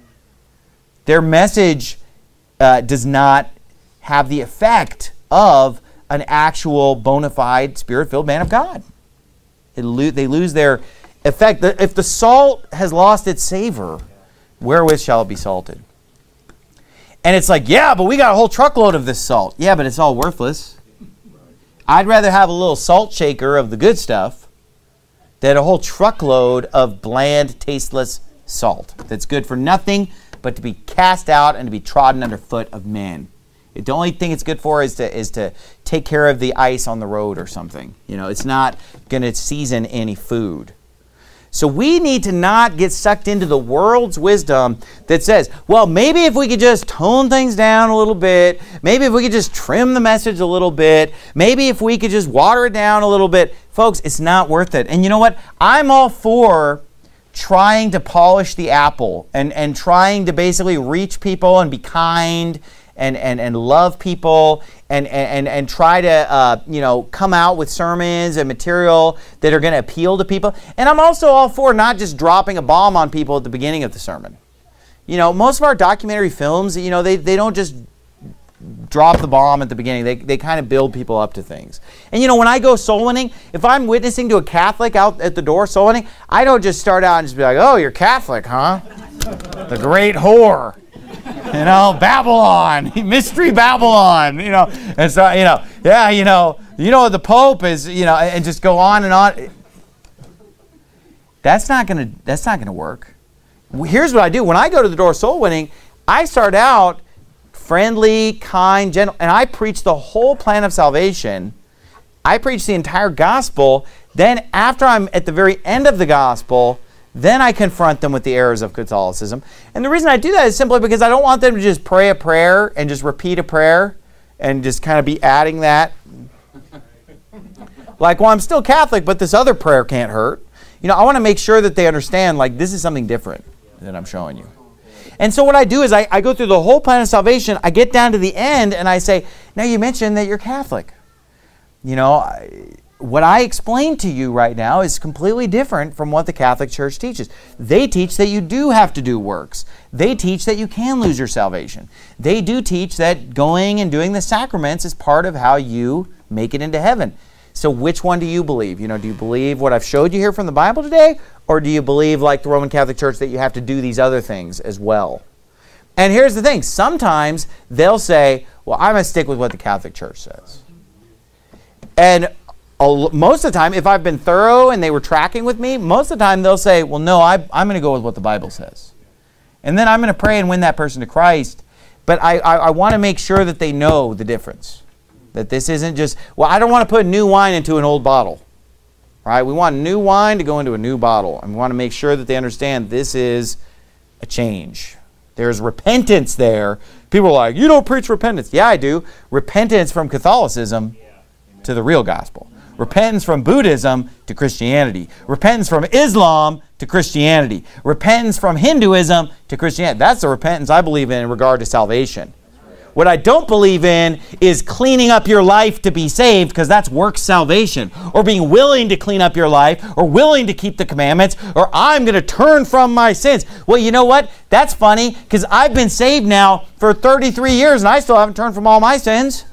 Their message uh, does not have the effect of an actual bona fide Spirit-filled man of God. It lo- they lose their effect. If the salt has lost its savor, wherewith shall it be salted? And it's like, yeah, but we got a whole truckload of this salt. Yeah, but it's all worthless. I'd rather have a little salt shaker of the good stuff that a whole truckload of bland, tasteless salt that's good for nothing but to be cast out and to be trodden underfoot of men. The only thing it's good for is to is to take care of the ice on the road or something. You know, it's not going to season any food. So we need to not get sucked into the world's wisdom that says, well, maybe if we could just tone things down a little bit, maybe if we could just trim the message a little bit, maybe if we could just water it down a little bit. Folks, it's not worth it. And you know what? I'm all for trying to polish the apple and, and trying to basically reach people and be kind and, and, and love people and, and, and try to uh, you know, come out with sermons and material that are going to appeal to people. And I'm also all for not just dropping a bomb on people at the beginning of the sermon. You know, most of our documentary films, you know, they, they don't just drop the bomb at the beginning. They, they kind of build people up to things. And you know, when I go soul winning, if I'm witnessing to a Catholic out at the door soul winning, I don't just start out and just be like, oh, you're Catholic, huh? The great whore. You know, Babylon, mystery Babylon, you know, and so, you know, yeah, you know, you know, the Pope is, you know, and just go on and on. That's not going to, that's not going to work. Here's what I do. When I go to the door soul winning, I start out friendly, kind, gentle, and I preach the whole plan of salvation. I preach the entire gospel. Then after I'm at the very end of the gospel, then I confront them with the errors of Catholicism. And the reason I do that is simply because I don't want them to just pray a prayer and just repeat a prayer and just kind of be adding that. Like, well, I'm still Catholic, but this other prayer can't hurt. You know, I want to make sure that they understand, like, this is something different that I'm showing you. And so what I do is I, I go through the whole plan of salvation. I get down to the end and I say, now you mentioned that you're Catholic. You know, I, what I explained to you right now is completely different from what the Catholic Church teaches. They teach that you do have to do works. They teach that you can lose your salvation. They do teach that going and doing the sacraments is part of how you make it into heaven. So which one do you believe? You know, do you believe what I've showed you here from the Bible today? Or do you believe, like the Roman Catholic Church, that you have to do these other things as well? And here's the thing. Sometimes they'll say, well, I'm going to stick with what the Catholic Church says. And most of the time, if I've been thorough and they were tracking with me, most of the time they'll say, well, no, I, I'm going to go with what the Bible says. And then I'm going to pray and win that person to Christ. But I, I, I want to make sure that they know the difference. That this isn't just, well, I don't want to put new wine into an old bottle. Right? We want new wine to go into a new bottle. And we want to make sure that they understand this is a change. There's repentance there. People are like, you don't preach repentance. Yeah, I do. Repentance from Catholicism to the real gospel. Repentance from Buddhism to Christianity. Repentance from Islam to Christianity. Repentance from Hinduism to Christianity. That's the repentance I believe in in regard to salvation. What I don't believe in is cleaning up your life to be saved, because that's works salvation. Or being willing to clean up your life, or willing to keep the commandments, or I'm going to turn from my sins. Well, you know what? That's funny, because I've been saved now for thirty-three years and I still haven't turned from all my sins.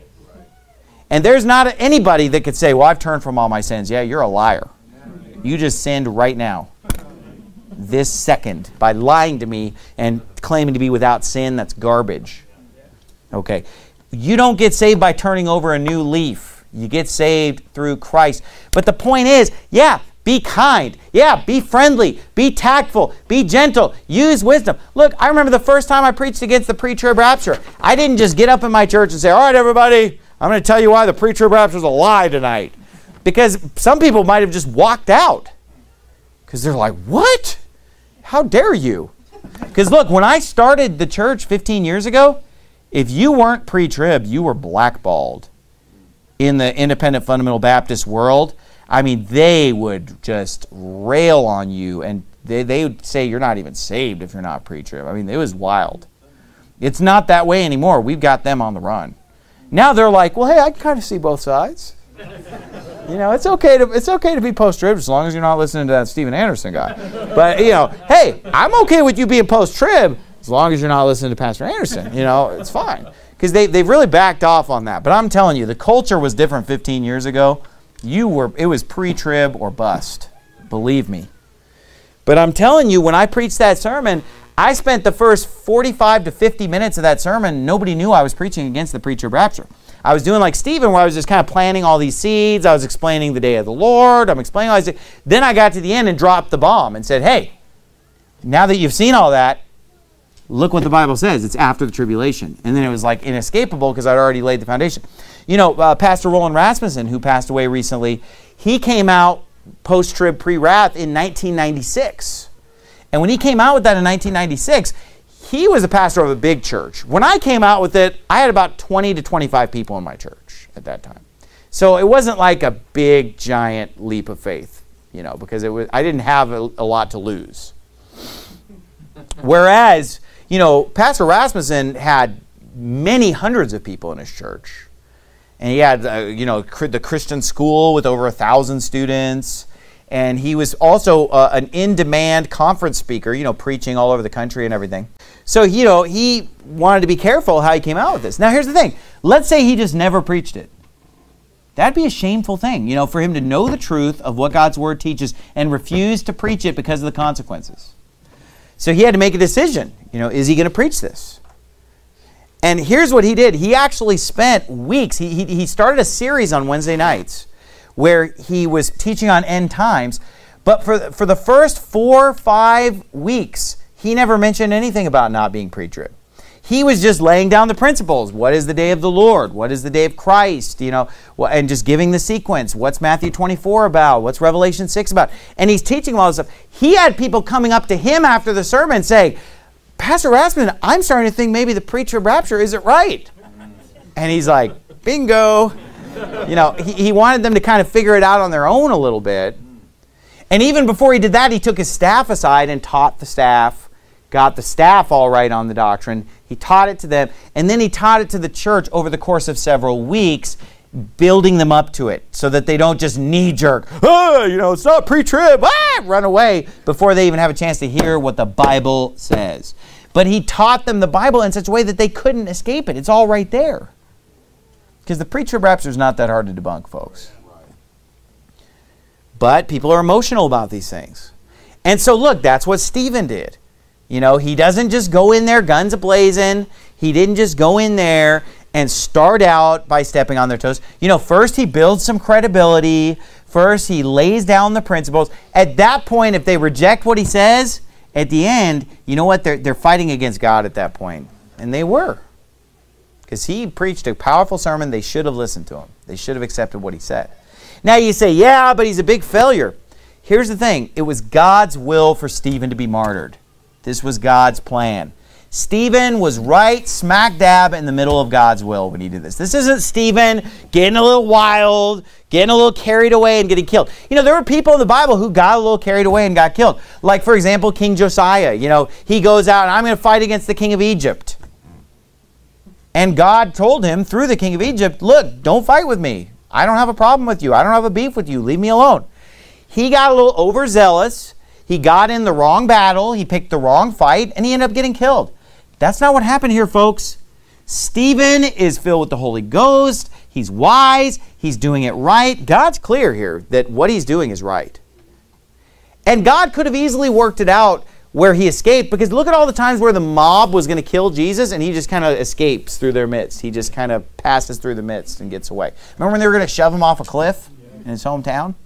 And there's not anybody that could say, well, I've turned from all my sins. Yeah, you're a liar. You just sinned right now. This second. By lying to me and claiming to be without sin, that's garbage. Okay. You don't get saved by turning over a new leaf. You get saved through Christ. But the point is, yeah, be kind. Yeah, be friendly. Be tactful. Be gentle. Use wisdom. Look, I remember the first time I preached against the pre-trib rapture. I didn't just get up in my church and say, all right, everybody, I'm going to tell you why the pre-trib rapture is a lie tonight. Because some people might have just walked out. Because they're like, what? How dare you? Because look, when I started the church fifteen years ago, if you weren't pre-trib, you were blackballed in the independent fundamental Baptist world. I mean, they would just rail on you, and they, they would say you're not even saved if you're not pre-trib. I mean, it was wild. It's not that way anymore. We've got them on the run. Now they're like, well, hey, I can kind of see both sides. You know, it's okay to it's okay to be post-trib as long as you're not listening to that Steven Anderson guy. But, you know, hey, I'm okay with you being post-trib as long as you're not listening to Pastor Anderson. You know, it's fine. Because they, they've really backed off on that. But I'm telling you, the culture was different fifteen years ago. You were, it was pre-trib or bust. Believe me. But I'm telling you, when I preached that sermon, I spent the first forty-five to fifty minutes of that sermon, nobody knew I was preaching against the pre-trib rapture. I was doing like Stephen, where I was just kind of planting all these seeds. I was explaining the day of the Lord. I'm explaining all these. Then I got to the end and dropped the bomb and said, hey, now that you've seen all that, look what the Bible says. It's after the tribulation. And then it was like inescapable because I'd already laid the foundation. You know, uh, Pastor Roland Rasmussen, who passed away recently, he came out post-trib, pre-wrath in nineteen ninety-six. And when he came out with that in nineteen ninety-six, he was a pastor of a big church. When I came out with it, I had about twenty to twenty-five people in my church at that time. So it wasn't like a big, giant leap of faith, you know, because it was I didn't have a, a lot to lose. Whereas, you know, Pastor Rasmussen had many hundreds of people in his church. And he had, uh, you know, the Christian school with over a thousand students. And he was also uh, an in-demand conference speaker, you know, preaching all over the country and everything. So, you know, he wanted to be careful how he came out with this. Now, here's the thing. Let's say he just never preached it. That'd be a shameful thing, you know, for him to know the truth of what God's Word teaches and refuse to preach it because of the consequences. So he had to make a decision. You know, is he going to preach this? And here's what he did. He actually spent weeks. He, he, he started a series on Wednesday nights where he was teaching on end times. But for, for the first four, five weeks, he never mentioned anything about not being pre-trib. He was just laying down the principles. What is the day of the Lord? What is the day of Christ? You know, and just giving the sequence. What's Matthew twenty-four about? What's Revelation six about? And he's teaching all this stuff. He had people coming up to him after the sermon saying, Pastor Rasmussen, I'm starting to think maybe the pre-trib rapture isn't right. And he's like, bingo. You know, he, he wanted them to kind of figure it out on their own a little bit. And even before he did that, he took his staff aside and taught the staff, got the staff all right on the doctrine. He taught it to them, and then he taught it to the church over the course of several weeks, building them up to it so that they don't just knee-jerk, oh, you know, it's not pre-trib, ah, run away before they even have a chance to hear what the Bible says. But he taught them the Bible in such a way that they couldn't escape it. It's all right there. Because the pre-trib rapture is not that hard to debunk, folks. But people are emotional about these things. And so look, that's what Stephen did. You know, he doesn't just go in there guns a-blazing. He didn't just go in there and start out by stepping on their toes. You know, first he builds some credibility. First he lays down the principles. At that point, if they reject what he says, at the end, you know what? They're, they're fighting against God at that point. And they were. Because he preached a powerful sermon. They should have listened to him. They should have accepted what he said. Now you say, yeah, but he's a big failure. Here's the thing. It was God's will for Stephen to be martyred. This was God's plan. Stephen was right smack dab in the middle of God's will when he did this. This isn't Stephen getting a little wild, getting a little carried away and getting killed. You know, there were people in the Bible who got a little carried away and got killed. Like, for example, King Josiah. You know, he goes out and I'm going to fight against the king of Egypt. And God told him through the king of Egypt, look, don't fight with me. I don't have a problem with you. I don't have a beef with you. Leave me alone. He got a little overzealous. He got in the wrong battle. He picked the wrong fight, and he ended up getting killed. That's not what happened here, folks. Stephen is filled with the Holy Ghost. He's wise. He's doing it right. God's clear here that what he's doing is right. And God could have easily worked it out where he escaped, because look at all the times where the mob was going to kill Jesus, and he just kind of escapes through their midst. He just kind of passes through the midst and gets away. Remember when they were going to shove him off a cliff in his hometown?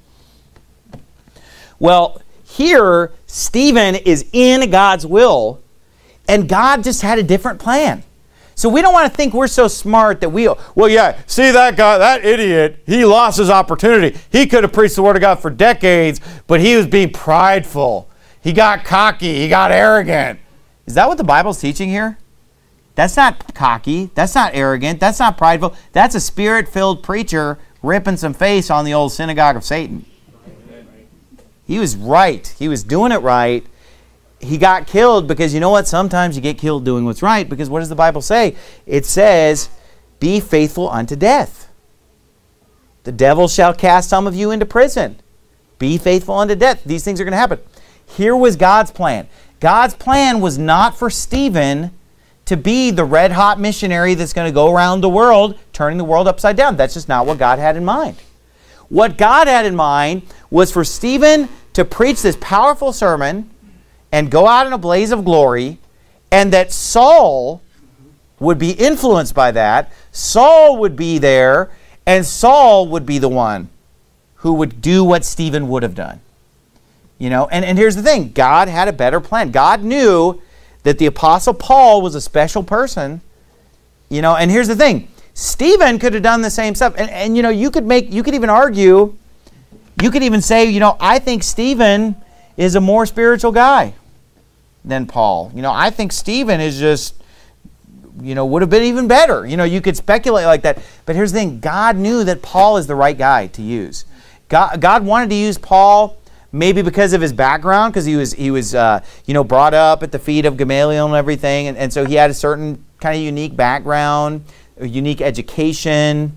Well, here, Stephen is in God's will, and God just had a different plan. So we don't want to think we're so smart that we, well, yeah, see that guy, that idiot, he lost his opportunity. He could have preached the Word of God for decades, but he was being prideful. He got cocky. He got arrogant. Is that what the Bible's teaching here? That's not cocky. That's not arrogant. That's not prideful. That's a spirit-filled preacher ripping some face on the old synagogue of Satan. He was right. He was doing it right. He got killed because, you know what? Sometimes you get killed doing what's right, because what does the Bible say? It says, be faithful unto death. The devil shall cast some of you into prison. Be faithful unto death. These things are going to happen. Here was God's plan. God's plan was not for Stephen to be the red-hot missionary that's going to go around the world turning the world upside down. That's just not what God had in mind. What God had in mind was for Stephen to preach this powerful sermon and go out in a blaze of glory, and that Saul would be influenced by that. Saul would be there, and Saul would be the one who would do what Stephen would have done. You know, and, and here's the thing. God had a better plan. God knew that the Apostle Paul was a special person. You know, and here's the thing. Stephen could have done the same stuff. And, and you know, you could make, you could even argue, you could even say, you know, I think Stephen is a more spiritual guy than Paul. You know, I think Stephen is just, you know, would have been even better. You know, you could speculate like that. But here's the thing. God knew that Paul is the right guy to use. God, God wanted to use Paul maybe because of his background, because he was, he was uh, you know, brought up at the feet of Gamaliel and everything. And, and so he had a certain kind of unique background, a unique education.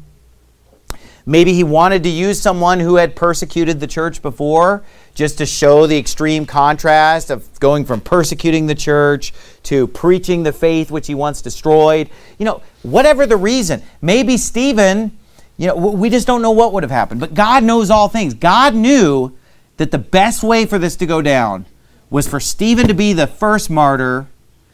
Maybe he wanted to use someone who had persecuted the church before, just to show the extreme contrast of going from persecuting the church to preaching the faith which he once destroyed. You know, whatever the reason. Maybe Stephen, you know, we just don't know what would have happened. But God knows all things. God knew that the best way for this to go down was for Stephen to be the first martyr,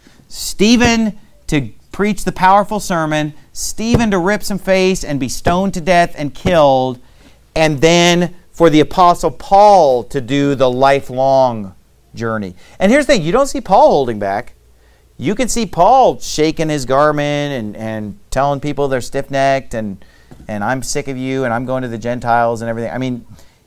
Stephen to preach the powerful sermon, Stephen to rip some face and be stoned to death and killed, and then for the Apostle Paul to do the lifelong journey. And here's the thing, you don't see Paul holding back. You can see Paul shaking his garment and, and telling people they're stiff-necked and, and I'm sick of you and I'm going to the Gentiles and everything. I mean,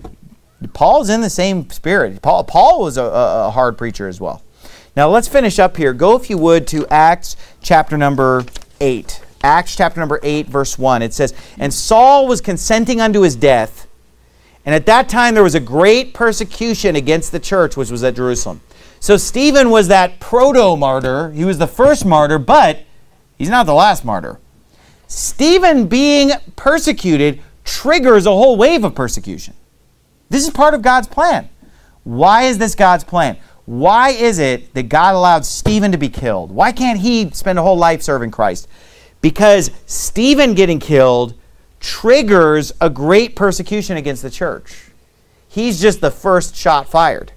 Paul's in the same spirit. Paul, Paul was a, a hard preacher as well. Now let's finish up here. Go, if you would, to Acts chapter number eight. Acts chapter number eight, verse one. It says, "And Saul was consenting unto his death, and at that time there was a great persecution against the church which was at Jerusalem." So Stephen was that proto-martyr. He was the first martyr, but he's not the last martyr. Stephen being persecuted triggers a whole wave of persecution. This is part of God's plan. Why is this God's plan? Why is it that God allowed Stephen to be killed? Why can't he spend a whole life serving Christ? Because Stephen getting killed triggers a great persecution against the church. He's just the first shot fired.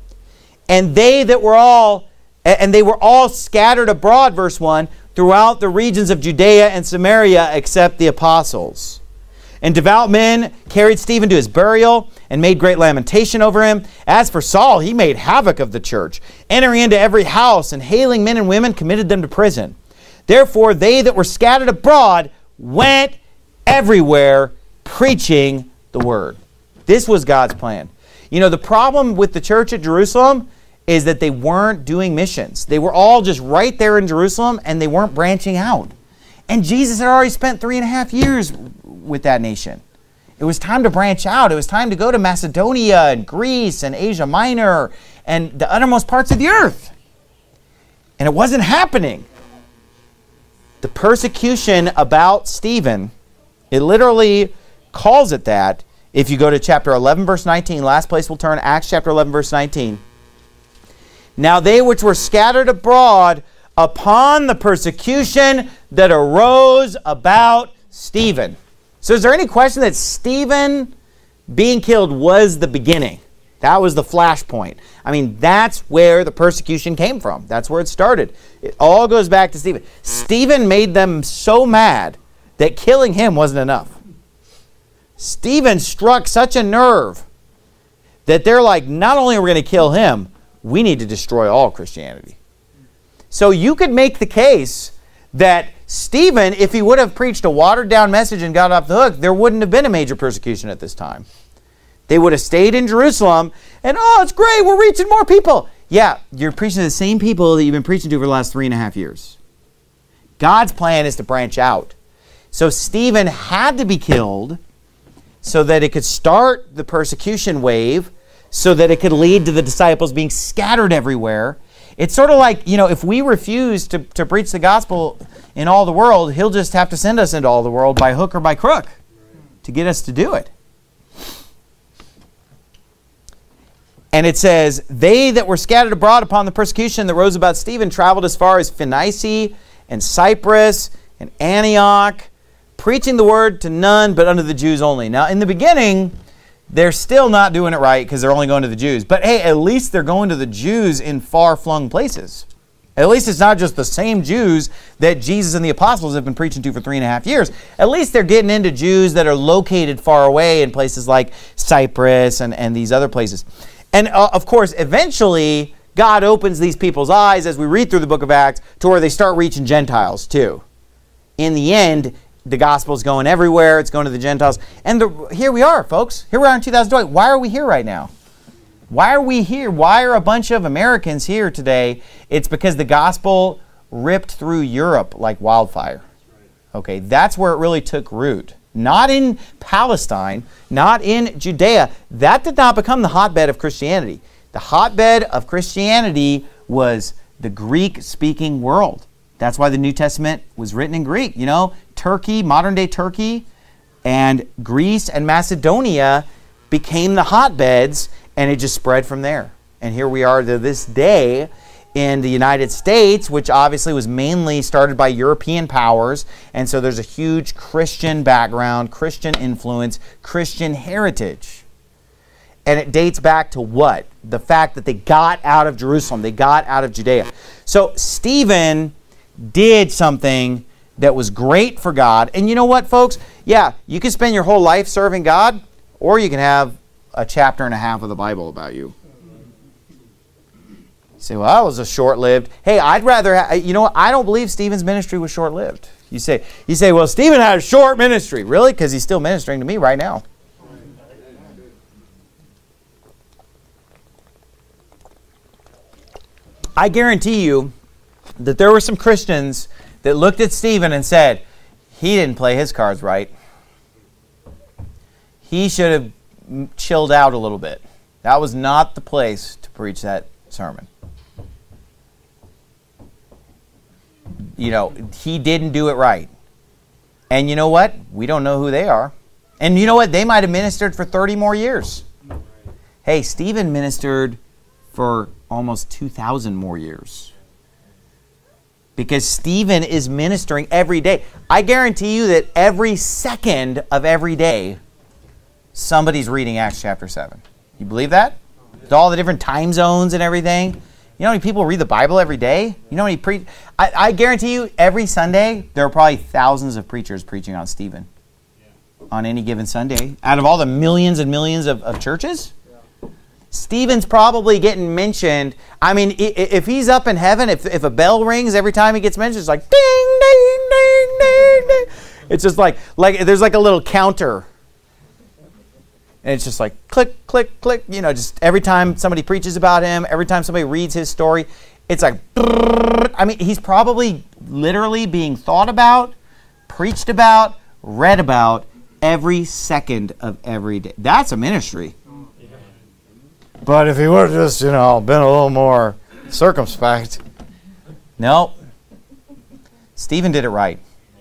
And they that were all, and they were all scattered abroad, verse one, throughout the regions of Judea and Samaria, except the apostles. And devout men carried Stephen to his burial and made great lamentation over him. As for Saul, he made havoc of the church, entering into every house and hailing men and women, committed them to prison. Therefore, they that were scattered abroad went everywhere preaching the word. This was God's plan. You know, the problem with the church at Jerusalem is that they weren't doing missions. They were all just right there in Jerusalem and they weren't branching out. And Jesus had already spent three and a half years with that nation. It was time to branch out. It was time to go to Macedonia and Greece and Asia Minor and the uttermost parts of the earth. And it wasn't happening. The persecution about Stephen, it literally calls it that. If you go to chapter eleven, verse nineteen, last place we'll turn, Acts chapter eleven, verse nineteen. "Now they which were scattered abroad upon the persecution that arose about Stephen." So is there any question that Stephen being killed was the beginning? That was the flashpoint. I mean, that's where the persecution came from. That's where it started. It all goes back to Stephen. Stephen made them so mad that killing him wasn't enough. Stephen struck such a nerve that they're like, not only are we going to kill him, we need to destroy all Christianity. So you could make the case that Stephen, if he would have preached a watered-down message and got off the hook, there wouldn't have been a major persecution at this time. They would have stayed in Jerusalem, and oh, it's great, we're reaching more people. Yeah, you're preaching to the same people that you've been preaching to for the last three and a half years. God's plan is to branch out. So Stephen had to be killed so that it could start the persecution wave, so that it could lead to the disciples being scattered everywhere. It's sort of like, you know, if we refuse to, to preach the gospel in all the world, he'll just have to send us into all the world by hook or by crook to get us to do it. And it says, "They that were scattered abroad upon the persecution that rose about Stephen traveled as far as Phoenicia and Cyprus and Antioch, preaching the word to none but unto the Jews only." Now, in the beginning, they're still not doing it right because they're only going to the Jews. But hey, at least they're going to the Jews in far-flung places. At least it's not just the same Jews that Jesus and the apostles have been preaching to for three and a half years. At least they're getting into Jews that are located far away in places like Cyprus and, and these other places. And uh, of course, eventually, God opens these people's eyes as we read through the book of Acts to where they start reaching Gentiles too. In the end, the gospel's going everywhere. It's going to the Gentiles. And the, here we are, folks. Here we are in two thousand twenty. Why are we here right now? Why are we here? Why are a bunch of Americans here today? It's because the gospel ripped through Europe like wildfire. Okay, that's where it really took root. Not in Palestine, not in Judea. That did not become the hotbed of Christianity. The hotbed of Christianity was the Greek-speaking world. That's why the New Testament was written in Greek. You know, Turkey, modern-day Turkey, and Greece and Macedonia became the hotbeds, and it just spread from there. And here we are to this day in the United States, which obviously was mainly started by European powers. And so there's a huge Christian background, Christian influence, Christian heritage. And it dates back to what? The fact that they got out of Jerusalem. They got out of Judea. So Stephen did something that was great for God. And you know what, folks? Yeah, you can spend your whole life serving God, or you can have a chapter and a half of the Bible about you. You say, well, that was a short-lived. Hey, I'd rather, ha- you know what? I don't believe Stephen's ministry was short-lived. You say, you say, well, Stephen had a short ministry. Really? Because he's still ministering to me right now. I guarantee you that there were some Christians that looked at Stephen and said, he didn't play his cards right. He should have chilled out a little bit. That was not the place to preach that sermon. You know, he didn't do it right. And you know what? We don't know who they are. And you know what? They might have ministered for thirty more years. Hey, Stephen ministered for almost two thousand more years. Because Stephen is ministering every day. I guarantee you that every second of every day, somebody's reading Acts chapter seven. You believe that? With all the different time zones and everything. You know how many people read the Bible every day? You know how many pre- I, I guarantee you every Sunday, there are probably thousands of preachers preaching on Stephen. Yeah. On any given Sunday. Out of all the millions and millions of, of churches. Yeah. Stephen's probably getting mentioned. I mean, if he's up in heaven, if, if a bell rings every time he gets mentioned, it's like ding, ding, ding, ding, ding. It's just like, like there's like a little counter. And it's just like click, click, click. You know, just every time somebody preaches about him, every time somebody reads his story, it's like, I mean, he's probably literally being thought about, preached about, read about every second of every day. That's a ministry. But if he would have just, you know, been a little more circumspect. No. Stephen did it right.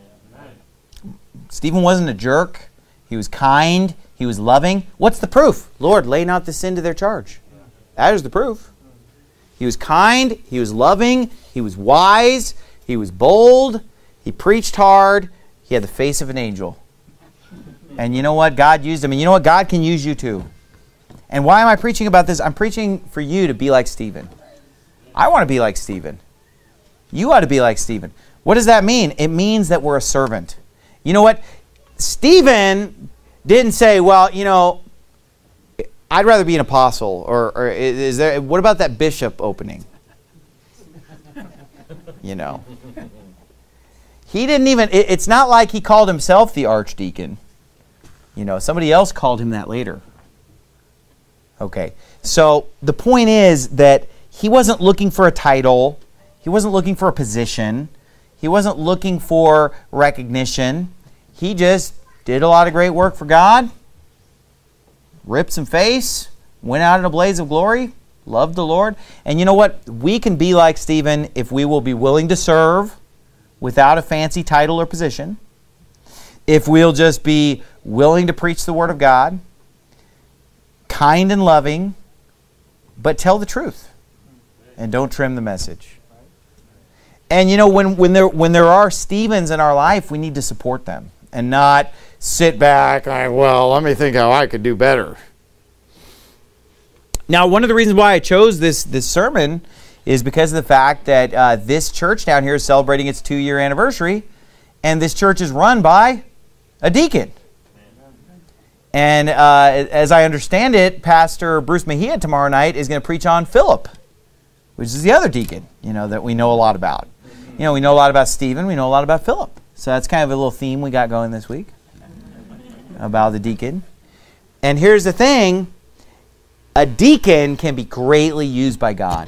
Stephen wasn't a jerk. He was kind. He was loving. What's the proof? Lord, lay not the sin to their charge. That is the proof. He was kind. He was loving. He was wise. He was bold. He preached hard. He had the face of an angel. And you know what? God used him. And you know what? God can use you too. And why am I preaching about this? I'm preaching for you to be like Stephen. I want to be like Stephen. You ought to be like Stephen. What does that mean? It means that we're a servant. You know what? Stephen didn't say, well, you know, I'd rather be an apostle. Or, or is there? What about that bishop opening? You know. He didn't even, it, it's not like he called himself the archdeacon. You know, somebody else called him that later. Okay, so the point is that he wasn't looking for a title. He wasn't looking for a position. He wasn't looking for recognition. He just did a lot of great work for God, ripped some face, went out in a blaze of glory, loved the Lord. And you know what? We can be like Stephen if we will be willing to serve without a fancy title or position, if we'll just be willing to preach the Word of God, kind and loving, but tell the truth and don't trim the message. And you know, when, when, there, when there are Stephens in our life, we need to support them and not sit back and, well, let me think how I could do better. Now, one of the reasons why I chose this, this sermon is because of the fact that uh, this church down here is celebrating its two-year anniversary, and this church is run by a deacon. And uh, as I understand it, Pastor Bruce Mejia tomorrow night is going to preach on Philip, which is the other deacon, you know, that we know a lot about. You know, we know a lot about Stephen, we know a lot about Philip. So that's kind of a little theme we got going this week about the deacon. And here's the thing, a deacon can be greatly used by God.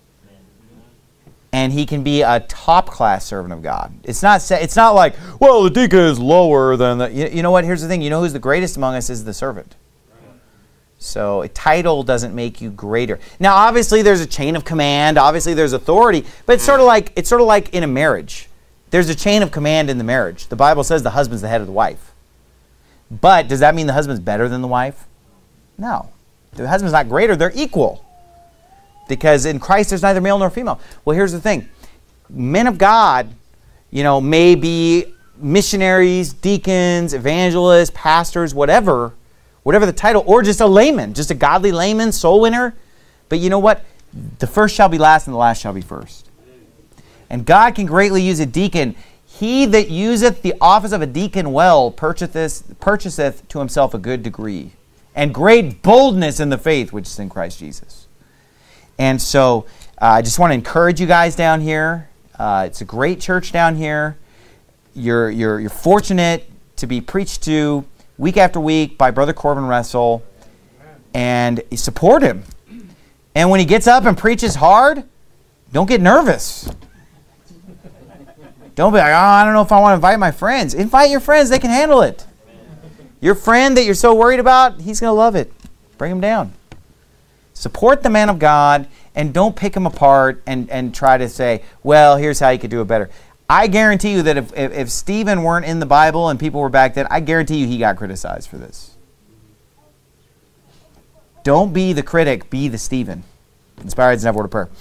And he can be a top-class servant of God. It's not it's not like, well, the deacon is lower than the... You, you know what? Here's the thing. You know who's the greatest among us is the servant. So a title doesn't make you greater. Now, obviously, there's a chain of command. Obviously, there's authority. But it's sort of like it's sort of like in a marriage. There's a chain of command in the marriage. The Bible says the husband's the head of the wife. But does that mean the husband's better than the wife? No. The husband's not greater. They're equal. Because in Christ, there's neither male nor female. Well, here's the thing. Men of God, you know, may be missionaries, deacons, evangelists, pastors, whatever, whatever the title, or just a layman, just a godly layman, soul winner. But you know what? The first shall be last and the last shall be first. And God can greatly use a deacon. He that useth the office of a deacon well purchaseth, purchaseth to himself a good degree and great boldness in the faith which is in Christ Jesus. And so uh, I just want to encourage you guys down here. Uh, it's a great church down here. You're, you're, you're fortunate to be preached to week after week by Brother Corbin Russell. And support him. And when he gets up and preaches hard, don't get nervous. Don't be like, oh, I don't know if I want to invite my friends. Invite your friends. They can handle it. Your friend that you're so worried about, he's going to love it. Bring him down. Support the man of God and don't pick him apart and, and try to say, well, here's how you could do it better. I guarantee you that if, if, if Stephen weren't in the Bible and people were back then, I guarantee you he got criticized for this. Don't be the critic, be the Stephen. Inspired as an word of prayer.